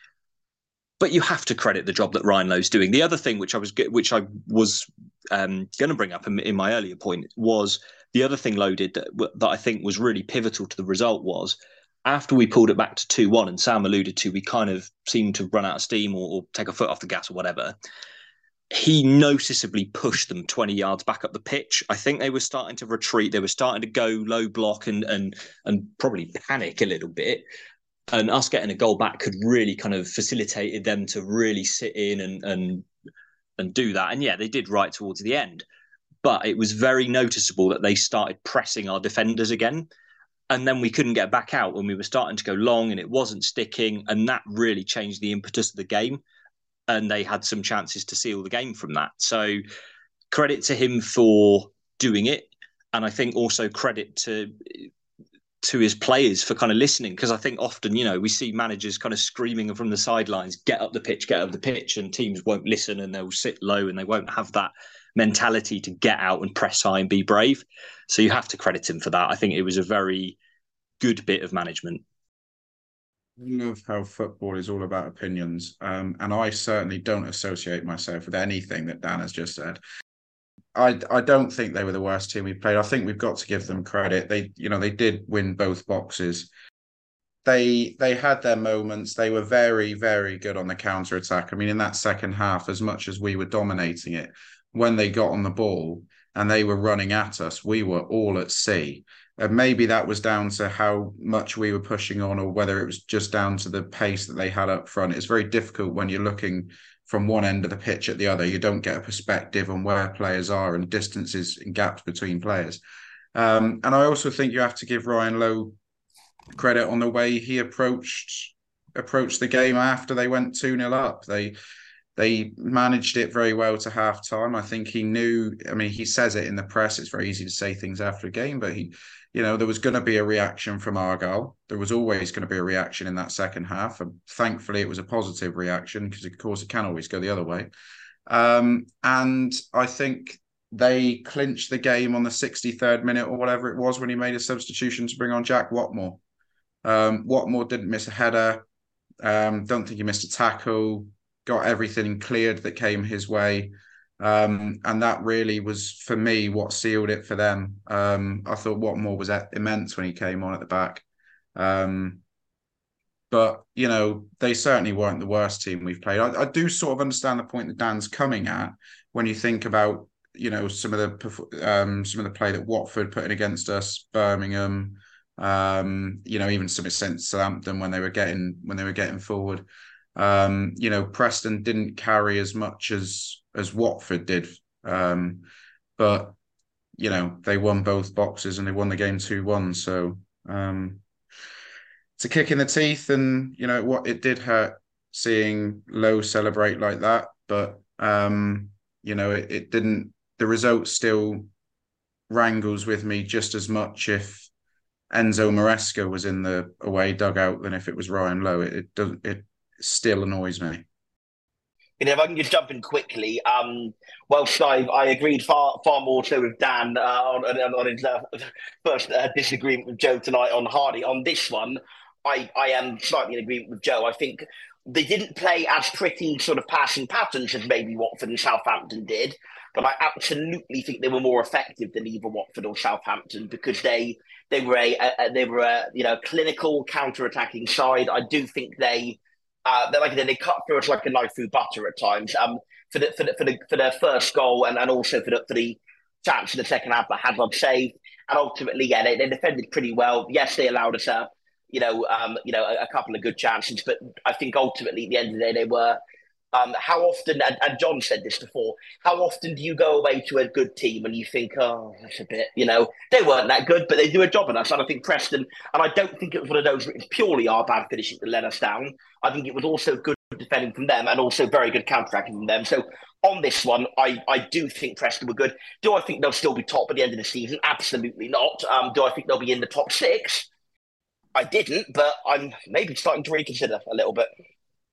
But you have to credit the job that Ryan Lowe's doing. The other thing which I was which I was um, going to bring up in, in my earlier point was the other thing Lowe did that, that I think was really pivotal to the result was after we pulled it back to two one, and Sam alluded to, we kind of seemed to run out of steam or, or take a foot off the gas or whatever. He noticeably pushed them twenty yards back up the pitch. I think they were starting to retreat. They were starting to go low block and and and probably panic a little bit. And us getting a goal back could really kind of facilitated them to really sit in and and and do that. And yeah, they did right towards the end. But it was very noticeable that they started pressing our defenders again. And then we couldn't get back out when we were starting to go long and it wasn't sticking. And that really changed the impetus of the game. And they had some chances to seal the game from that. So credit to him for doing it. And I think also credit to to his players for kind of listening. Because I think often, you know, we see managers kind of screaming from the sidelines, get up the pitch, get up the pitch. And teams won't listen and they'll sit low and they won't have that mentality to get out and press high and be brave. So you have to credit him for that. I think it was a very good bit of management. I love how football is all about opinions. Um, and I certainly don't associate myself with anything that Dan has just said. I, I don't think they were the worst team we played. I think we've got to give them credit. They, you know, they did win both boxes. They they had their moments. They were very, very good on the counter-attack. I mean, in that second half, as much as we were dominating it, when they got on the ball and they were running at us, we were all at sea. And maybe that was down to how much we were pushing on or whether it was just down to the pace that they had up front. It's very difficult when you're looking from one end of the pitch at the other. You don't get a perspective on where players are and distances and gaps between players. Um, and I also think you have to give Ryan Lowe credit on the way he approached approached the game after they went two nil up. They they managed it very well to half time. I think he knew, I mean, he says it in the press. It's very easy to say things after a game, but he, you know, there was going to be a reaction from Argyle. There was always going to be a reaction in that second half. And thankfully, it was a positive reaction because, of course, it can always go the other way. Um, and I think they clinched the game on the sixty-third minute or whatever it was when he made a substitution to bring on Jack Watmore. Um, Watmore didn't miss a header. Um, don't think he missed a tackle. Got everything cleared that came his way. Um, and that really was, for me, what sealed it for them. Um, I thought Watmore was immense when he came on at the back. Um, but, you know, they certainly weren't the worst team we've played. I, I do sort of understand the point that Dan's coming at when you think about, you know, some of the um, some of the play that Watford put in against us, Birmingham, um, you know, even some extent Southampton when they were getting when they were getting forward. Um, you know, Preston didn't carry as much as as Watford did, um, but you know they won both boxes and they won the game two one. So. Um, It's a kick in the teeth, and you know what, it did hurt seeing Lowe celebrate like that, but um, you know it, it didn't. The result still wrangles with me just as much if Enzo Maresca was in the away dugout than if it was Ryan Lowe. It it, does, it still annoys me. You know, if I can just jump in quickly, um, well, I, I agreed far far more so with Dan uh, on, on his uh, first uh, disagreement with Joe tonight on Hardy. On this one, I, I am slightly in agreement with Joe. I think they didn't play as pretty sort of passing patterns as maybe Watford and Southampton did, but I absolutely think they were more effective than either Watford or Southampton because they they were a, a they were a you know clinical counter-attacking side. I do think they. Uh, like they cut through us like a knife through butter at times. Um, for the for the for the for their first goal and, and also for the for the chance in the second half that Hazard saved, and ultimately, yeah, they, they defended pretty well. Yes, they allowed us a you know um you know a, a couple of good chances, but I think ultimately at the end of the day they were. Um, how often, and, and John said this before, how often do you go away to a good team and you think, oh, that's a bit, you know, they weren't that good, but they do a job on us. And I think Preston, and I don't think it was one of those where it's purely our bad finishing that let us down. I think it was also good defending from them and also very good counter-attacking from them. So on this one, I, I do think Preston were good. Do I think they'll still be top at the end of the season? Absolutely not. Um, do I think they'll be in the top six? I didn't, but I'm maybe starting to reconsider a little bit.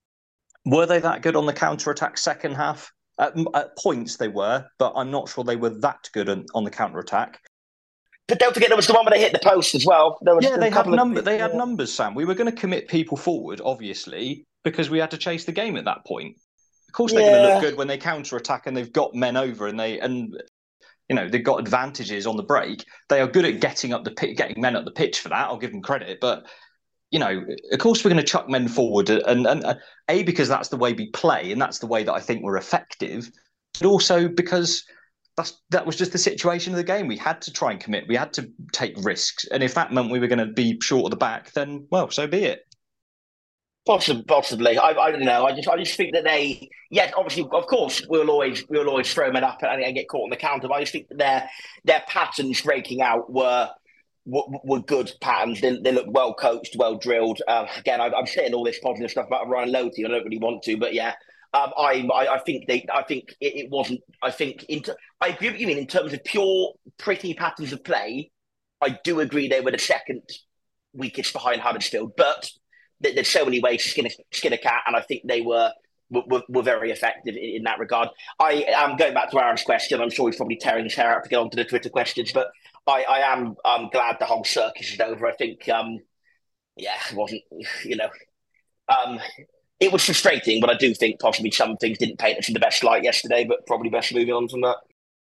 Were they that good on the counter-attack second half? At, at points they were, but I'm not sure they were that good on, on the counter-attack. But don't forget there was the one where they hit the post as well. There was yeah, they had, number, of, they yeah. had numbers, Sam. We were going to commit people forward, obviously, because we had to chase the game at that point. Of course they're yeah. going to look good when they counter-attack and they've got men over and they and you know they've got advantages on the break. They are good at getting up the pitch, getting men up the pitch for that. I'll give them credit, but you know, of course we're going to chuck men forward, and, and, and A, because that's the way we play, and that's the way that I think we're effective, but also because that's that was just the situation of the game. We had to try and commit. We had to take risks, and if that meant we were going to be short at the back, then well, so be it. Possibly, possibly. I, I don't know. I just, I just think that they, yes, obviously, of course, we'll always, we'll always throw men up and, and get caught on the counter. But I just think that their, their patterns breaking out were. were good patterns. They, they look well coached, well drilled. Uh, again, I, I'm saying all this positive stuff about Ryan Lowe. I don't really want to, but yeah, um, I, I I think they. I think it, it wasn't. I think in t- I agree with you. Mean in terms of pure pretty patterns of play, I do agree they were the second weakest behind Huddersfield. But th- there's so many ways to skin a, skin a cat, and I think they were. Were, were very effective in, in that regard. I am going back to Aaron's question. I'm sure he's probably tearing his hair out to get onto the Twitter questions, but I, I am um, glad the whole circus is over. I think, um, yeah, it wasn't, you know, um, it was frustrating, but I do think possibly some things didn't paint us in the best light yesterday, but probably best moving on from that.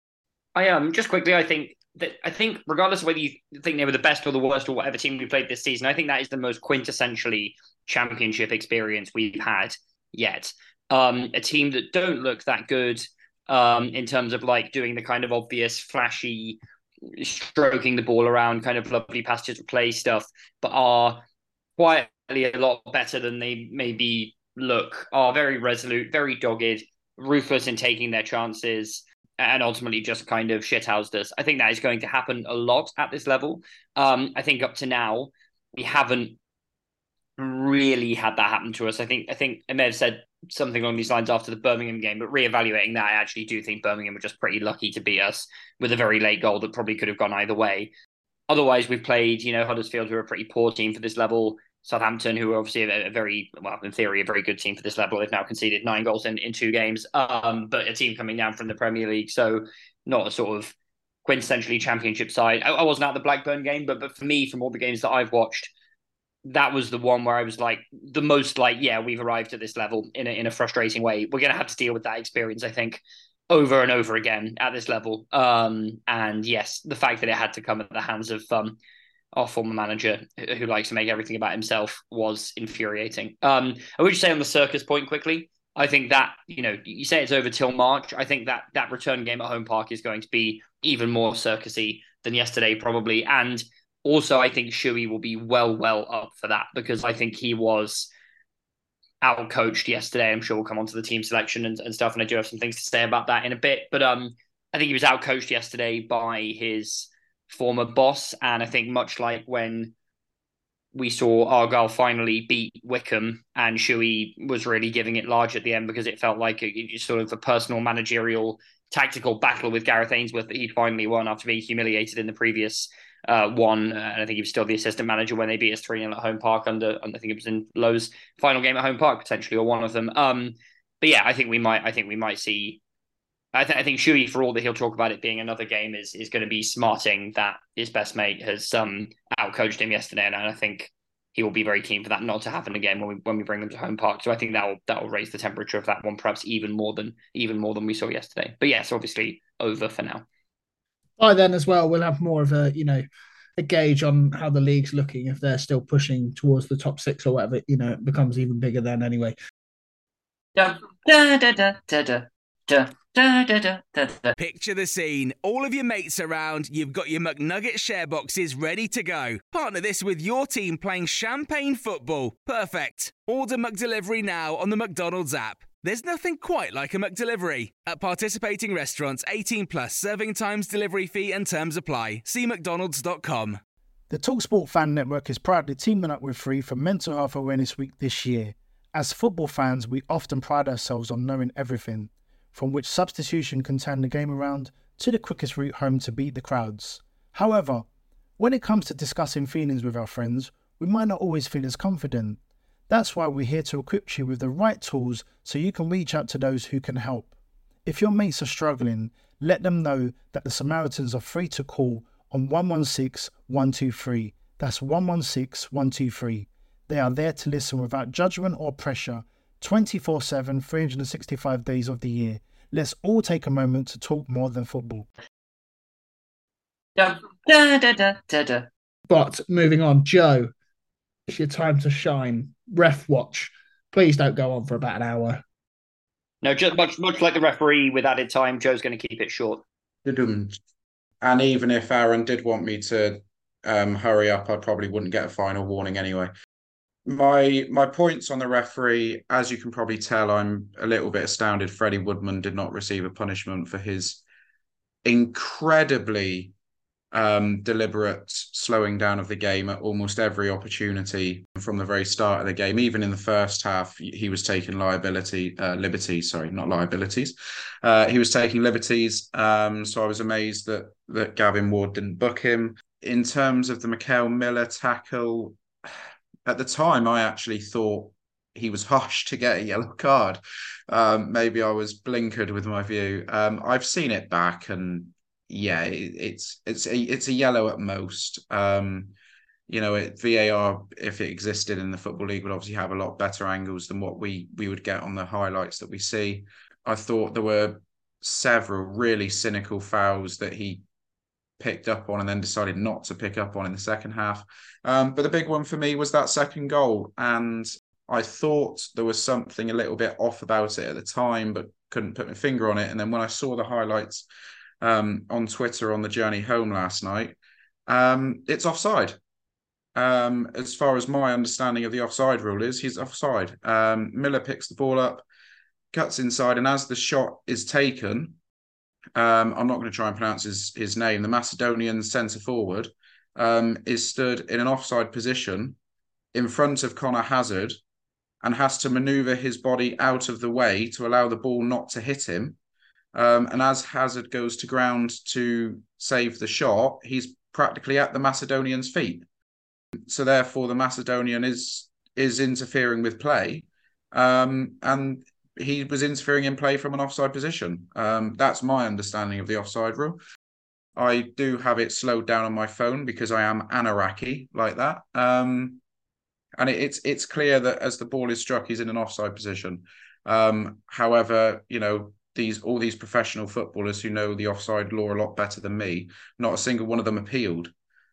I um just quickly, I think that I think regardless of whether you think they were the best or the worst or whatever team we played this season, I think that is the most quintessentially championship experience we've had yet. Um, a team that don't look that good um, in terms of like doing the kind of obvious, flashy, stroking the ball around, kind of lovely passages of play stuff, but are quietly a lot better than they maybe look, are very resolute, very dogged, ruthless in taking their chances, and ultimately just kind of shithoused us. I think that is going to happen a lot at this level. Um, I think up to now, we haven't really had that happen to us. I think I think I may have said something along these lines after the Birmingham game, but reevaluating that, I actually do think Birmingham were just pretty lucky to beat us with a very late goal that probably could have gone either way. Otherwise, we've played, you know, Huddersfield, who are a pretty poor team for this level, Southampton, who are obviously a, a very, well, in theory, a very good team for this level. They've now conceded nine goals in, in two games, um, but a team coming down from the Premier League, so not a sort of quintessentially championship side. I, I wasn't at the Blackburn game, but but for me, from all the games that I've watched, that was the one where I was like the most like, yeah, we've arrived at this level in a, in a frustrating way. We're going to have to deal with that experience, I think, over and over again at this level. Um, and yes, the fact that it had to come at the hands of um, our former manager, who likes to make everything about himself, was infuriating. Um, I would just say on the circus point quickly, I think that, you know, you say it's over till March. I think that that return game at Home Park is going to be even more circusy than yesterday, probably. And also, I think Shuey will be well, well up for that, because I think he was out-coached yesterday. I'm sure we'll come on to the team selection and, and stuff, and I do have some things to say about that in a bit. But um, I think he was out-coached yesterday by his former boss, and I think much like when we saw Argyle finally beat Wycombe and Shuey was really giving it large at the end because it felt like a, a sort of a personal managerial tactical battle with Gareth Ainsworth that he'd finally won after being humiliated in the previous uh, one. Uh, and I think he was still the assistant manager when they beat us three nil at Home Park under, I think it was in Lowe's final game at Home Park, potentially, or one of them. Um, but yeah, I think we might, I think we might see, I, th- I think Shuey, for all that he'll talk about it being another game, is is going to be smarting that his best mate has um, outcoached him yesterday, and I think he will be very keen for that not to happen again when we when we bring them to Home Park. So I think that will that will raise the temperature of that one perhaps even more than even more than we saw yesterday. But yes, obviously over for now. By then as well, we'll have more of a you know a gauge on how the league's looking. If they're still pushing towards the top six or whatever, you know, it becomes even bigger then anyway. Da, da, da, da, da, da. Da, da, da, da, da, da. Picture the scene. All of your mates around, you've got your McNugget share boxes ready to go. Partner this with your team playing champagne football. Perfect. Order McDelivery now on the McDonald's app. There's nothing quite like a McDelivery. At participating restaurants, eighteen plus, serving times, delivery fee and terms apply. See mcdonalds dot com. The TalkSport Fan Network is proudly teaming up with Free for Mental Health Awareness Week this year. As football fans, we often pride ourselves on knowing everything, from which substitution can turn the game around to the quickest route home to beat the crowds. However, when it comes to discussing feelings with our friends, we might not always feel as confident. That's why we're here to equip you with the right tools so you can reach out to those who can help. If your mates are struggling, let them know that the Samaritans are free to call on one one six, one two three. That's one one six, one two three. They are there to listen without judgment or pressure, twenty-four seven, three hundred sixty-five days of the year. Let's all take a moment to talk more than football. Da, da, da, da, da, da. But moving on, Joe, it's your time to shine. Ref watch. Please don't go on for about an hour. No, just much much like the referee with added time, Joe's going to keep it short. And even if Aaron did want me to um, hurry up, I probably wouldn't get a final warning anyway. My my points on the referee, as you can probably tell, I'm a little bit astounded Freddie Woodman did not receive a punishment for his incredibly um, deliberate slowing down of the game at almost every opportunity from the very start of the game. Even in the first half, he was taking liability, uh, liberties, sorry, not liabilities. Uh, he was taking liberties. Um, so I was amazed that, that Gavin Ward didn't book him. In terms of the Mikael Miller tackle, at the time, I actually thought he was harsh to get a yellow card. Um, maybe I was blinkered with my view. Um, I've seen it back, and yeah, it, it's it's a, it's a yellow at most. Um, you know, it, V A R, if it existed in the Football League, would obviously have a lot better angles than what we we would get on the highlights that we see. I thought there were several really cynical fouls that he picked up on and then decided not to pick up on in the second half. Um, but the big one for me was that second goal. And I thought there was something a little bit off about it at the time, but couldn't put my finger on it. And then when I saw the highlights um, on Twitter on the journey home last night, um, it's offside. Um, as far as my understanding of the offside rule is, he's offside. Um, Miller picks the ball up, cuts inside, and as the shot is taken, Um, I'm not going to try and pronounce his, his name. The Macedonian centre forward um, is stood in an offside position in front of Connor Hazard and has to manoeuvre his body out of the way to allow the ball not to hit him. Um, and as Hazard goes to ground to save the shot, he's practically at the Macedonian's feet. So therefore, the Macedonian is is interfering with play. Um, and he was interfering in play from an offside position. Um, that's my understanding of the offside rule. I do have it slowed down on my phone because I am Anaraki like that. Um, and it, it's it's clear that as the ball is struck, he's in an offside position. Um, however, you know, these all these professional footballers who know the offside law a lot better than me, not a single one of them appealed.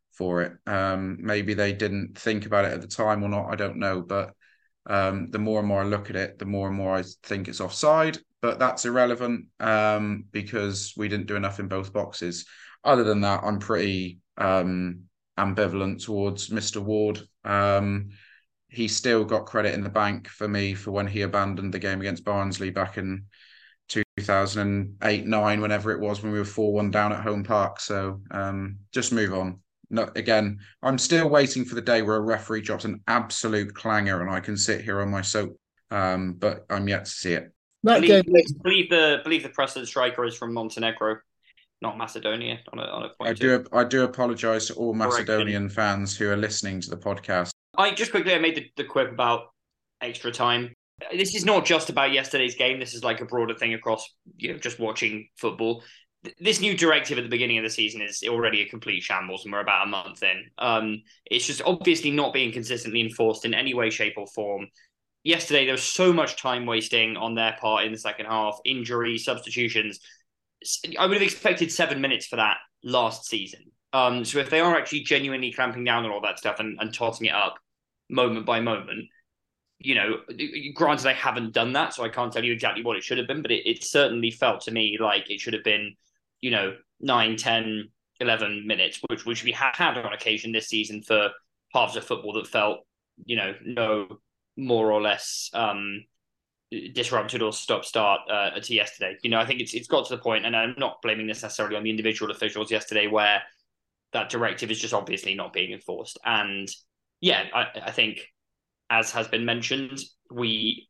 for it. Um, maybe they didn't think about it at the time or not, I don't know. But um, the more and more I look at it, the more and more I think it's offside. But that's irrelevant um, because we didn't do enough in both boxes. Other than that, I'm pretty um, ambivalent towards Mister Ward. Um, he still got credit in the bank for me for when he abandoned the game against Barnsley back in two thousand eight nine, whenever it was, when we were four one down at Home Park. So um, just move on. No, again, I'm still waiting for the day where a referee drops an absolute clanger and I can sit here on my soap, um, but I'm yet to see it. That believe, game... believe the believe the Preston striker is from Montenegro, not Macedonia. On a, on a point I do I do apologise to all Macedonian Correction. fans who are listening to the podcast. I just quickly I made the, the quip about extra time. This is not just about yesterday's game. This is like a broader thing across, you know, just watching football. This new directive at the beginning of the season is already a complete shambles, and we're about a month in. Um, it's just obviously not being consistently enforced in any way, shape, or form. Yesterday, there was so much time wasting on their part in the second half, injuries, substitutions. I would have expected seven minutes for that last season. Um, so if they are actually genuinely clamping down on all that stuff and, and tossing it up moment by moment, you know, granted, I haven't done that, so I can't tell you exactly what it should have been, but it, it certainly felt to me like it should have been, you know, nine, ten, eleven minutes, which, which we have had on occasion this season for halves of football that felt, you know, no more or less um, disrupted or stop-start uh, to yesterday. You know, I think it's it's got to the point, and I'm not blaming this necessarily on the individual officials yesterday, where that directive is just obviously not being enforced. And yeah, I, I think, as has been mentioned, we,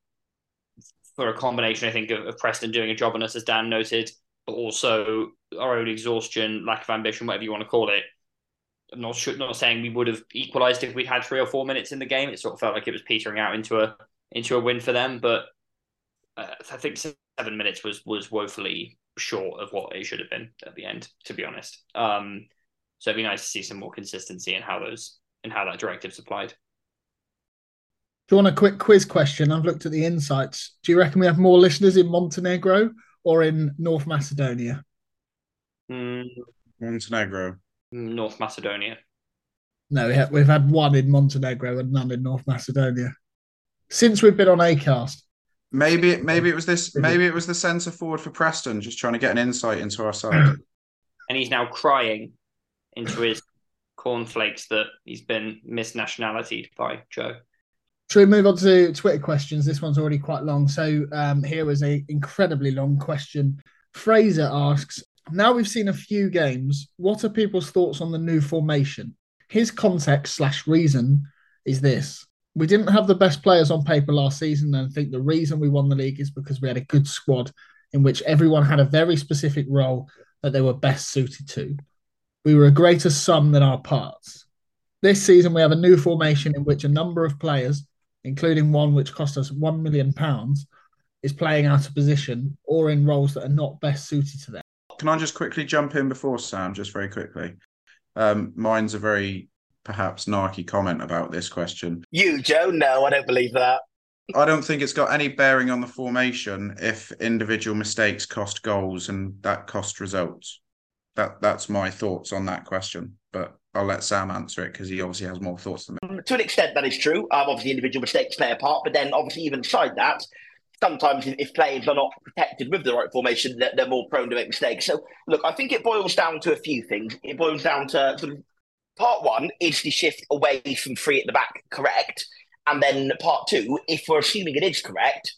for a combination, I think, of, of Preston doing a job on us, as Dan noted, but also our own exhaustion, lack of ambition, whatever you want to call it. I'm not sure, not saying we would have equalised if we'd had three or four minutes in the game. It sort of felt like it was petering out into a into a win for them, but uh, I think seven minutes was was woefully short of what it should have been at the end, to be honest. Um, so it'd be nice to see some more consistency in how those in how that directive's applied. Do you want a quick quiz question? I've looked at the insights. Do you reckon we have more listeners in Montenegro or in North Macedonia? Mm. Montenegro. North Macedonia. No, we have, we've had one in Montenegro and none in North Macedonia since we've been on Acast. Maybe, maybe it was this. Maybe it was the centre forward for Preston, just trying to get an insight into our side. And he's now crying into his cornflakes that he's been misnationalitied by Joe. Should we move on to Twitter questions? This one's already quite long. So um, here was an incredibly long question. Fraser asks, now we've seen a few games, what are people's thoughts on the new formation? His context slash reason is this. We didn't have the best players on paper last season, and I think the reason we won the league is because we had a good squad in which everyone had a very specific role that they were best suited to. We were a greater sum than our parts. This season we have a new formation in which a number of players, including one which cost us one million pounds, is playing out of position or in roles that are not best suited to them. Can I just quickly jump in before Sam, just very quickly? Um, mine's a very, perhaps, narky comment about this question. You, Joe? No, I don't believe that. I don't think it's got any bearing on the formation if individual mistakes cost goals and that cost results. That That's my thoughts on that question, but I'll let Sam answer it because he obviously has more thoughts than me. To an extent, that is true. Um, obviously, individual mistakes play a part, but then obviously even beside that, sometimes if players are not protected with the right formation, they're, they're more prone to make mistakes. So, look, I think it boils down to a few things. It boils down to sort of part one, is the shift away from three at the back correct? And then part two, if we're assuming it is correct,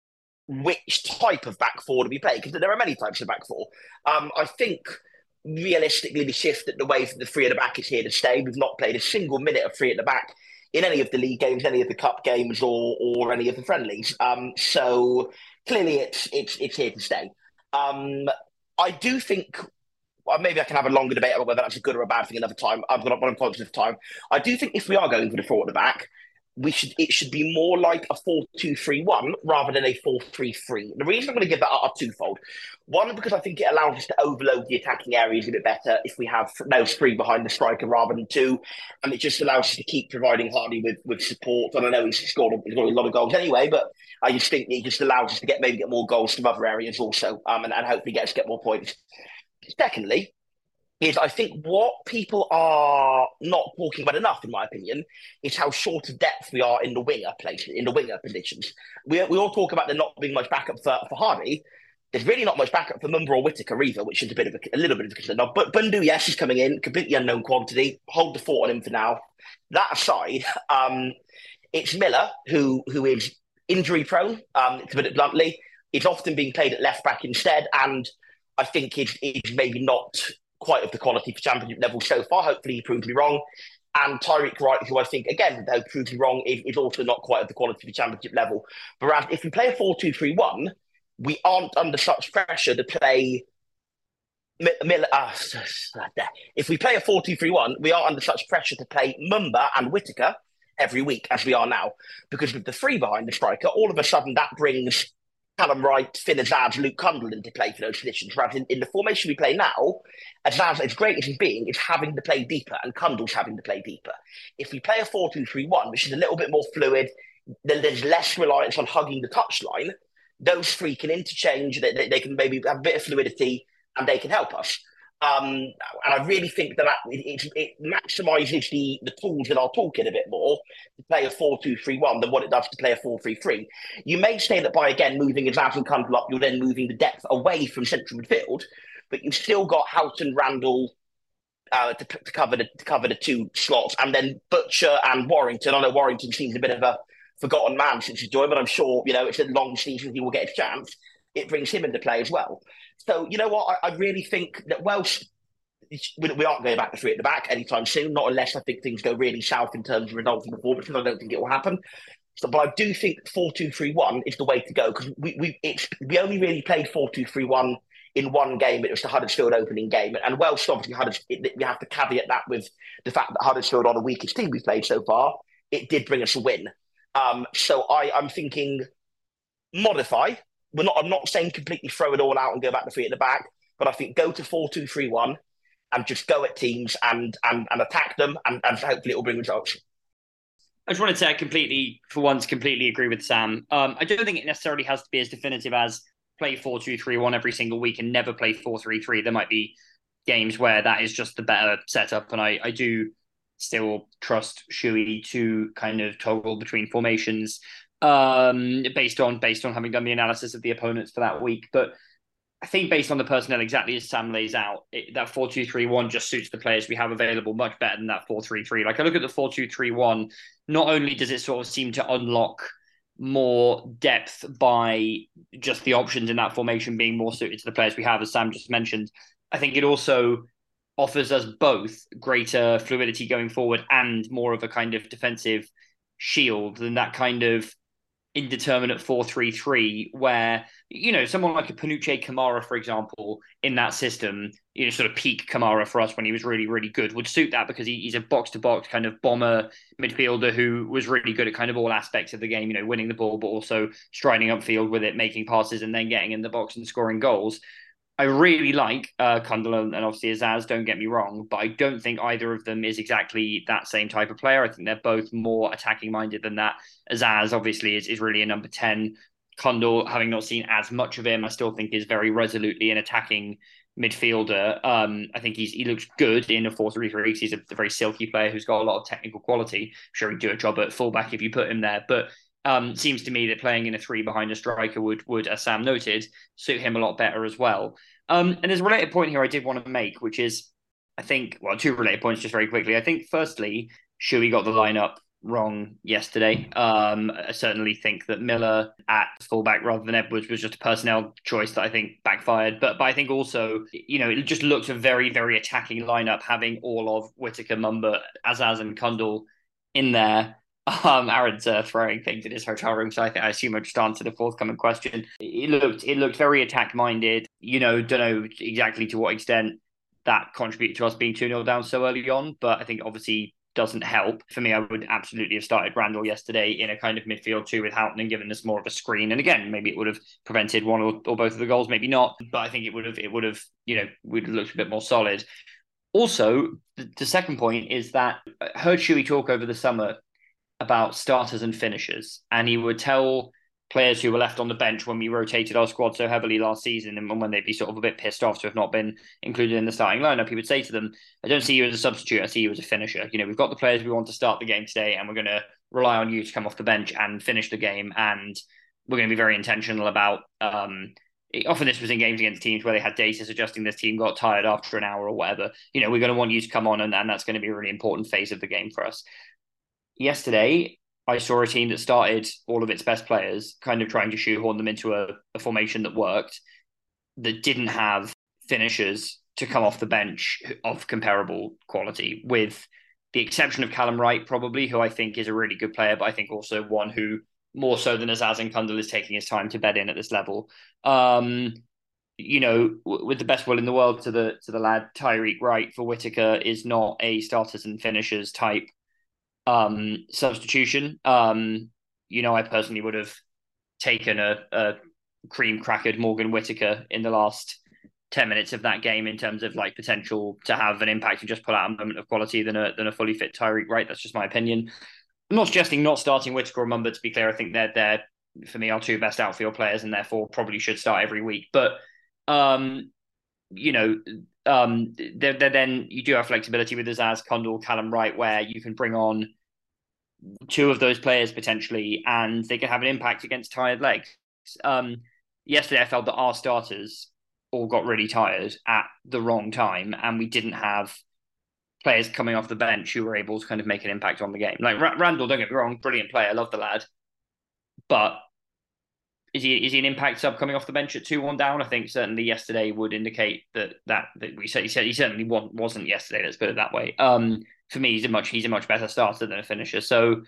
which type of back four do we play? Because there are many types of back four. Um, I think realistically, the shift at the way that the three at the back is here to stay. We've not played a single minute of three at the back in any of the league games, any of the cup games, or or any of the friendlies. Um, so clearly, it's it's it's here to stay. Um, I do think. Well, maybe I can have a longer debate about whether that's a good or a bad thing another time. I've got one positive time. I do think if we are going for the four at the back, we should it should be more like a four two three one rather than a four three three. The reason I'm going to give that up are twofold. One, because I think it allows us to overload the attacking areas a bit better if we have those three behind the striker rather than two. And it just allows us to keep providing Hardy with, with support. And I know he's scored, he's got a lot of goals anyway, but I just think it just allows us to get maybe get more goals from other areas also, um, and, and hopefully get us to get more points. Secondly, is I think what people are not talking about enough, in my opinion, is how short of depth we are in the winger place, in the winger positions. We, we all talk about there not being much backup for, for Hardy. There's really not much backup for Mumba or Whittaker either, which is a bit of a, a little bit of a concern. Now, but Bundu, yes, he's coming in, completely unknown quantity. Hold the fort on him for now. That aside, um, it's Miller who who is injury prone, um, to put it bluntly. It's often being played at left back instead, and I think it's, it's maybe not quite of the quality for championship level so far. Hopefully he proves me wrong. And Tyreek Wright, who I think, again, though proves me wrong, is, is also not quite of the quality for championship level. Whereas if we play a four two three one, we aren't under such pressure to play... Uh, if we play a four two three one, we are under such pressure to play Mumba and Whittaker every week, as we are now. Because with the three behind the striker, all of a sudden that brings Callum Wright, Finn Azaz, Luke Cundle into play for those positions. Whereas in, in the formation we play now, Azaz, as great as he's being, is having to play deeper, and Cundle's having to play deeper. If we play a four two three one, which is a little bit more fluid, then there's less reliance on hugging the touchline, those three can interchange, they, they, they can maybe have a bit of fluidity, and they can help us. Um, and I really think that, that it, it, it maximises the, the tools in our toolkit a bit more to play a four two three one than what it does to play a four three three. You may say that by, again, moving Azaz and Cundle up, you're then moving the depth away from central midfield, but you've still got Houghton, Randall uh, to, to, cover the, to cover the two slots, and then Butcher and Warrington. I know Warrington seems a bit of a forgotten man since he's joined, but I'm sure, you know, it's a long season, he will get a chance. It brings him into play as well. So, you know what, I, I really think that Welsh, we, we aren't going back to three at the back anytime soon, not unless I think things go really south in terms of results and performances. I don't think it will happen. So, but I do think four two three one is the way to go, because we we it's, we only really played four two three one in one game. It was the Huddersfield opening game. And Welsh, obviously, Huddersfield, we have to caveat that with the fact that Huddersfield are the weakest team we've played so far. It did bring us a win. Um, so I, I'm thinking modify. We're not, I'm not saying completely throw it all out and go back to three at the back, but I think go to four two three one and just go at teams and and, and attack them, and, and hopefully it will bring results. I just wanted to say I completely, for once, completely agree with Sam. Um, I don't think it necessarily has to be as definitive as play four two three one every single week and never play four three three. There might be games where that is just the better setup, and I, I do still trust Shuey to kind of toggle between formations um, based on based on having done the analysis of the opponents for that week. But I think based on the personnel, exactly as Sam lays out, it, that four two three one just suits the players we have available much better than that four three three. Like, I look at the four two three one, not only does it sort of seem to unlock more depth by just the options in that formation being more suited to the players we have, as Sam just mentioned, I think it also offers us both greater fluidity going forward and more of a kind of defensive shield than that kind of indeterminate four three three where, you know, someone like a Panuche Kamara, for example, in that system, you know, sort of peak Kamara for us when he was really, really good, would suit that because he, he's a box-to-box kind of bomber midfielder who was really good at kind of all aspects of the game, you know, winning the ball, but also striding upfield with it, making passes and then getting in the box and scoring goals. I really like uh, Cundle and obviously Azaz, don't get me wrong, but I don't think either of them is exactly that same type of player. I think they're both more attacking minded than that. Azaz obviously is, is really a number ten. Cundle, having not seen as much of him, I still think is very resolutely an attacking midfielder. Um, I think he's he looks good in a four three three. He's a, a very silky player who's got a lot of technical quality. I'm sure he'd do a job at fullback if you put him there, but Um, seems to me that playing in a three behind a striker would, would, as Sam noted, suit him a lot better as well. Um, and there's a related point here I did want to make, which is, I think, well, two related points just very quickly. I think, firstly, Shuey got the lineup wrong yesterday. Um, I certainly think that Miller at fullback rather than Edwards was just a personnel choice that I think backfired. But, but I think also, you know, it just looked a very, very attacking lineup, having all of Whittaker, Mumba, Azaz and Cundle in there. Um, Aaron's uh, throwing things in his hotel room, so I, th- I assume I just answered the forthcoming question. It looked it looked very attack-minded. You know, don't know exactly to what extent that contributed to us being two nil down so early on, but I think obviously doesn't help. For me, I would absolutely have started Randall yesterday in a kind of midfield two with Houghton and given us more of a screen. And again, maybe it would have prevented one or, or both of the goals, maybe not. But I think it would have, it would have, you know, would have looked a bit more solid. Also, the, the second point is that I heard Shuey talk over the summer about starters and finishers, and he would tell players who were left on the bench when we rotated our squad so heavily last season, and when they'd be sort of a bit pissed off to have not been included in the starting lineup, he would say to them, I don't see you as a substitute, I see you as a finisher. You know, we've got the players we want to start the game today, and we're going to rely on you to come off the bench and finish the game, and we're going to be very intentional about... Um, often this was in games against teams where they had data suggesting this team got tired after an hour or whatever. You know, we're going to want you to come on, and, and that's going to be a really important phase of the game for us. Yesterday, I saw a team that started all of its best players, kind of trying to shoehorn them into a, a formation that worked, that didn't have finishers to come off the bench of comparable quality, with the exception of Callum Wright, probably, who I think is a really good player, but I think also one who, more so than Azaz and Kundal, is taking his time to bed in at this level. Um, you know, w- with the best will in the world to the to the lad, Tyreek Wright for Whittaker is not a starters and finishers type um, substitution. Um, you know, I personally would have taken a, a cream crackered Morgan Whittaker in the last ten minutes of that game in terms of like potential to have an impact and just pull out a moment of quality than a than a fully fit Tyreek Wright. That's just my opinion. I'm not suggesting not starting Whittaker or Mumba, to be clear. I think they're, they're, for me, our two best outfield players and therefore probably should start every week. But, um, you know, um, they're, they're, then you do have flexibility with Azaz, Kundal, Callum Wright, where you can bring on two of those players potentially and they can have an impact against tired legs. Um, yesterday, I felt that our starters all got really tired at the wrong time, and we didn't have players coming off the bench who were able to kind of make an impact on the game. Like R- Randall, don't get me wrong, brilliant player, love the lad. But is he is he an impact sub coming off the bench at two one down? I think certainly yesterday would indicate that that, that we said he said he certainly wasn't yesterday. Let's put it that way. Um, for me, he's a much he's a much better starter than a finisher. So,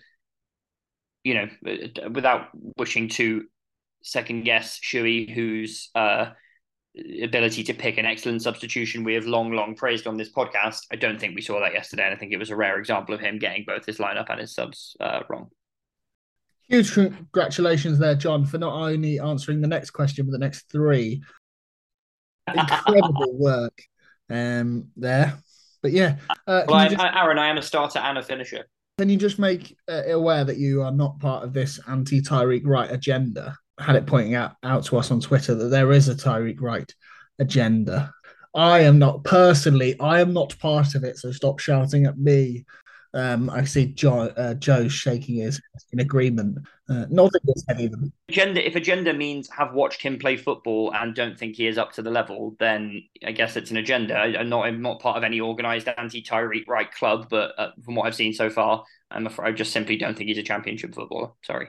you know, without wishing to second guess Shuey, whose uh, ability to pick an excellent substitution we have long, long praised on this podcast, I don't think we saw that yesterday, and I think it was a rare example of him getting both his lineup and his subs uh, wrong. Huge congratulations there, John, for not only answering the next question, but the next three. Incredible work um, there. But yeah. Uh, well, I, just, Aaron, I am a starter and a finisher. Can you just make uh, aware that you are not part of this anti-Tyreek Wright agenda? Had it pointing out, out to us on Twitter that there is a Tyreek Wright agenda. I am not personally, I am not part of it, so stop shouting at me. Um, I see Joe, uh, Joe shaking his in agreement, uh, nodding his head even. Agenda, if agenda means have watched him play football and don't think he is up to the level, then I guess it's an agenda. I'm not, I'm not part of any organised anti-Tyreek Wright club, but uh, from what I've seen so far, I'm afraid I just simply don't think he's a championship footballer. Sorry.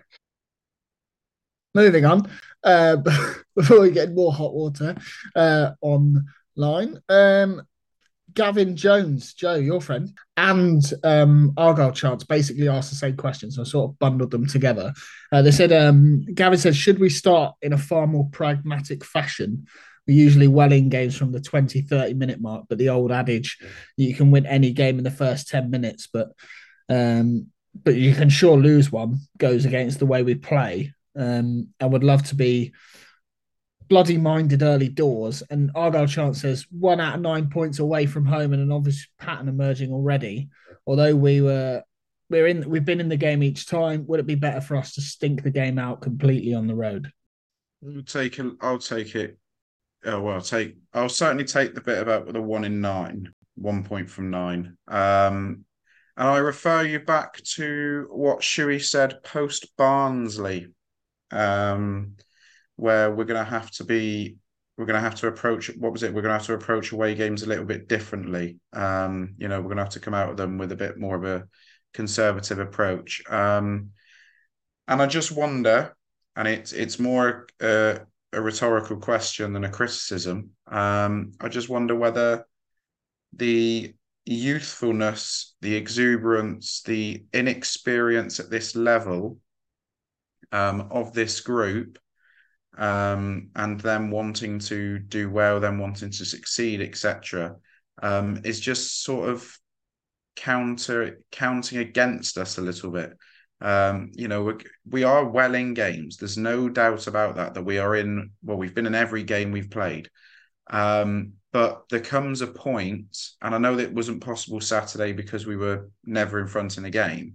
Moving on, uh, before we get more hot water uh, online, um, Gavin Jones, Joe, your friend, and um, Argyle Chance basically asked the same questions. So I sort of bundled them together. Uh, they said, um, Gavin said, should we start in a far more pragmatic fashion? We're usually well in games from the twenty, thirty minute mark, but the old adage, you can win any game in the first ten minutes, but um, but you can sure lose one, goes against the way we play. Um, I would love to be bloody minded early doors. And Argyle Chance says one out of nine points away from home and an obvious pattern emerging already. Although we were we're in we've been in the game each time, would it be better for us to stink the game out completely on the road? I'll take it. I'll take it. Oh well, I'll take. I'll certainly take the bit about the one in nine, one point from nine. Um, and I refer you back to what Shuey said post Barnsley. Um, where we're going to have to be, we're going to have to approach, what was it? We're going to have to approach away games a little bit differently. Um, you know, we're going to have to come out of them with a bit more of a conservative approach. Um, and I just wonder, and it's it's more uh, a rhetorical question than a criticism. Um, I just wonder whether the youthfulness, the exuberance, the inexperience at this level Um, of this group, um, and them wanting to do well, them wanting to succeed, et cetera, um, is just sort of counter counting against us a little bit. Um, you know, we we are well in games. There's no doubt about that. That we are in. Well, we've been in every game we've played. Um, but there comes a point, and I know that it wasn't possible Saturday because we were never in front in the game.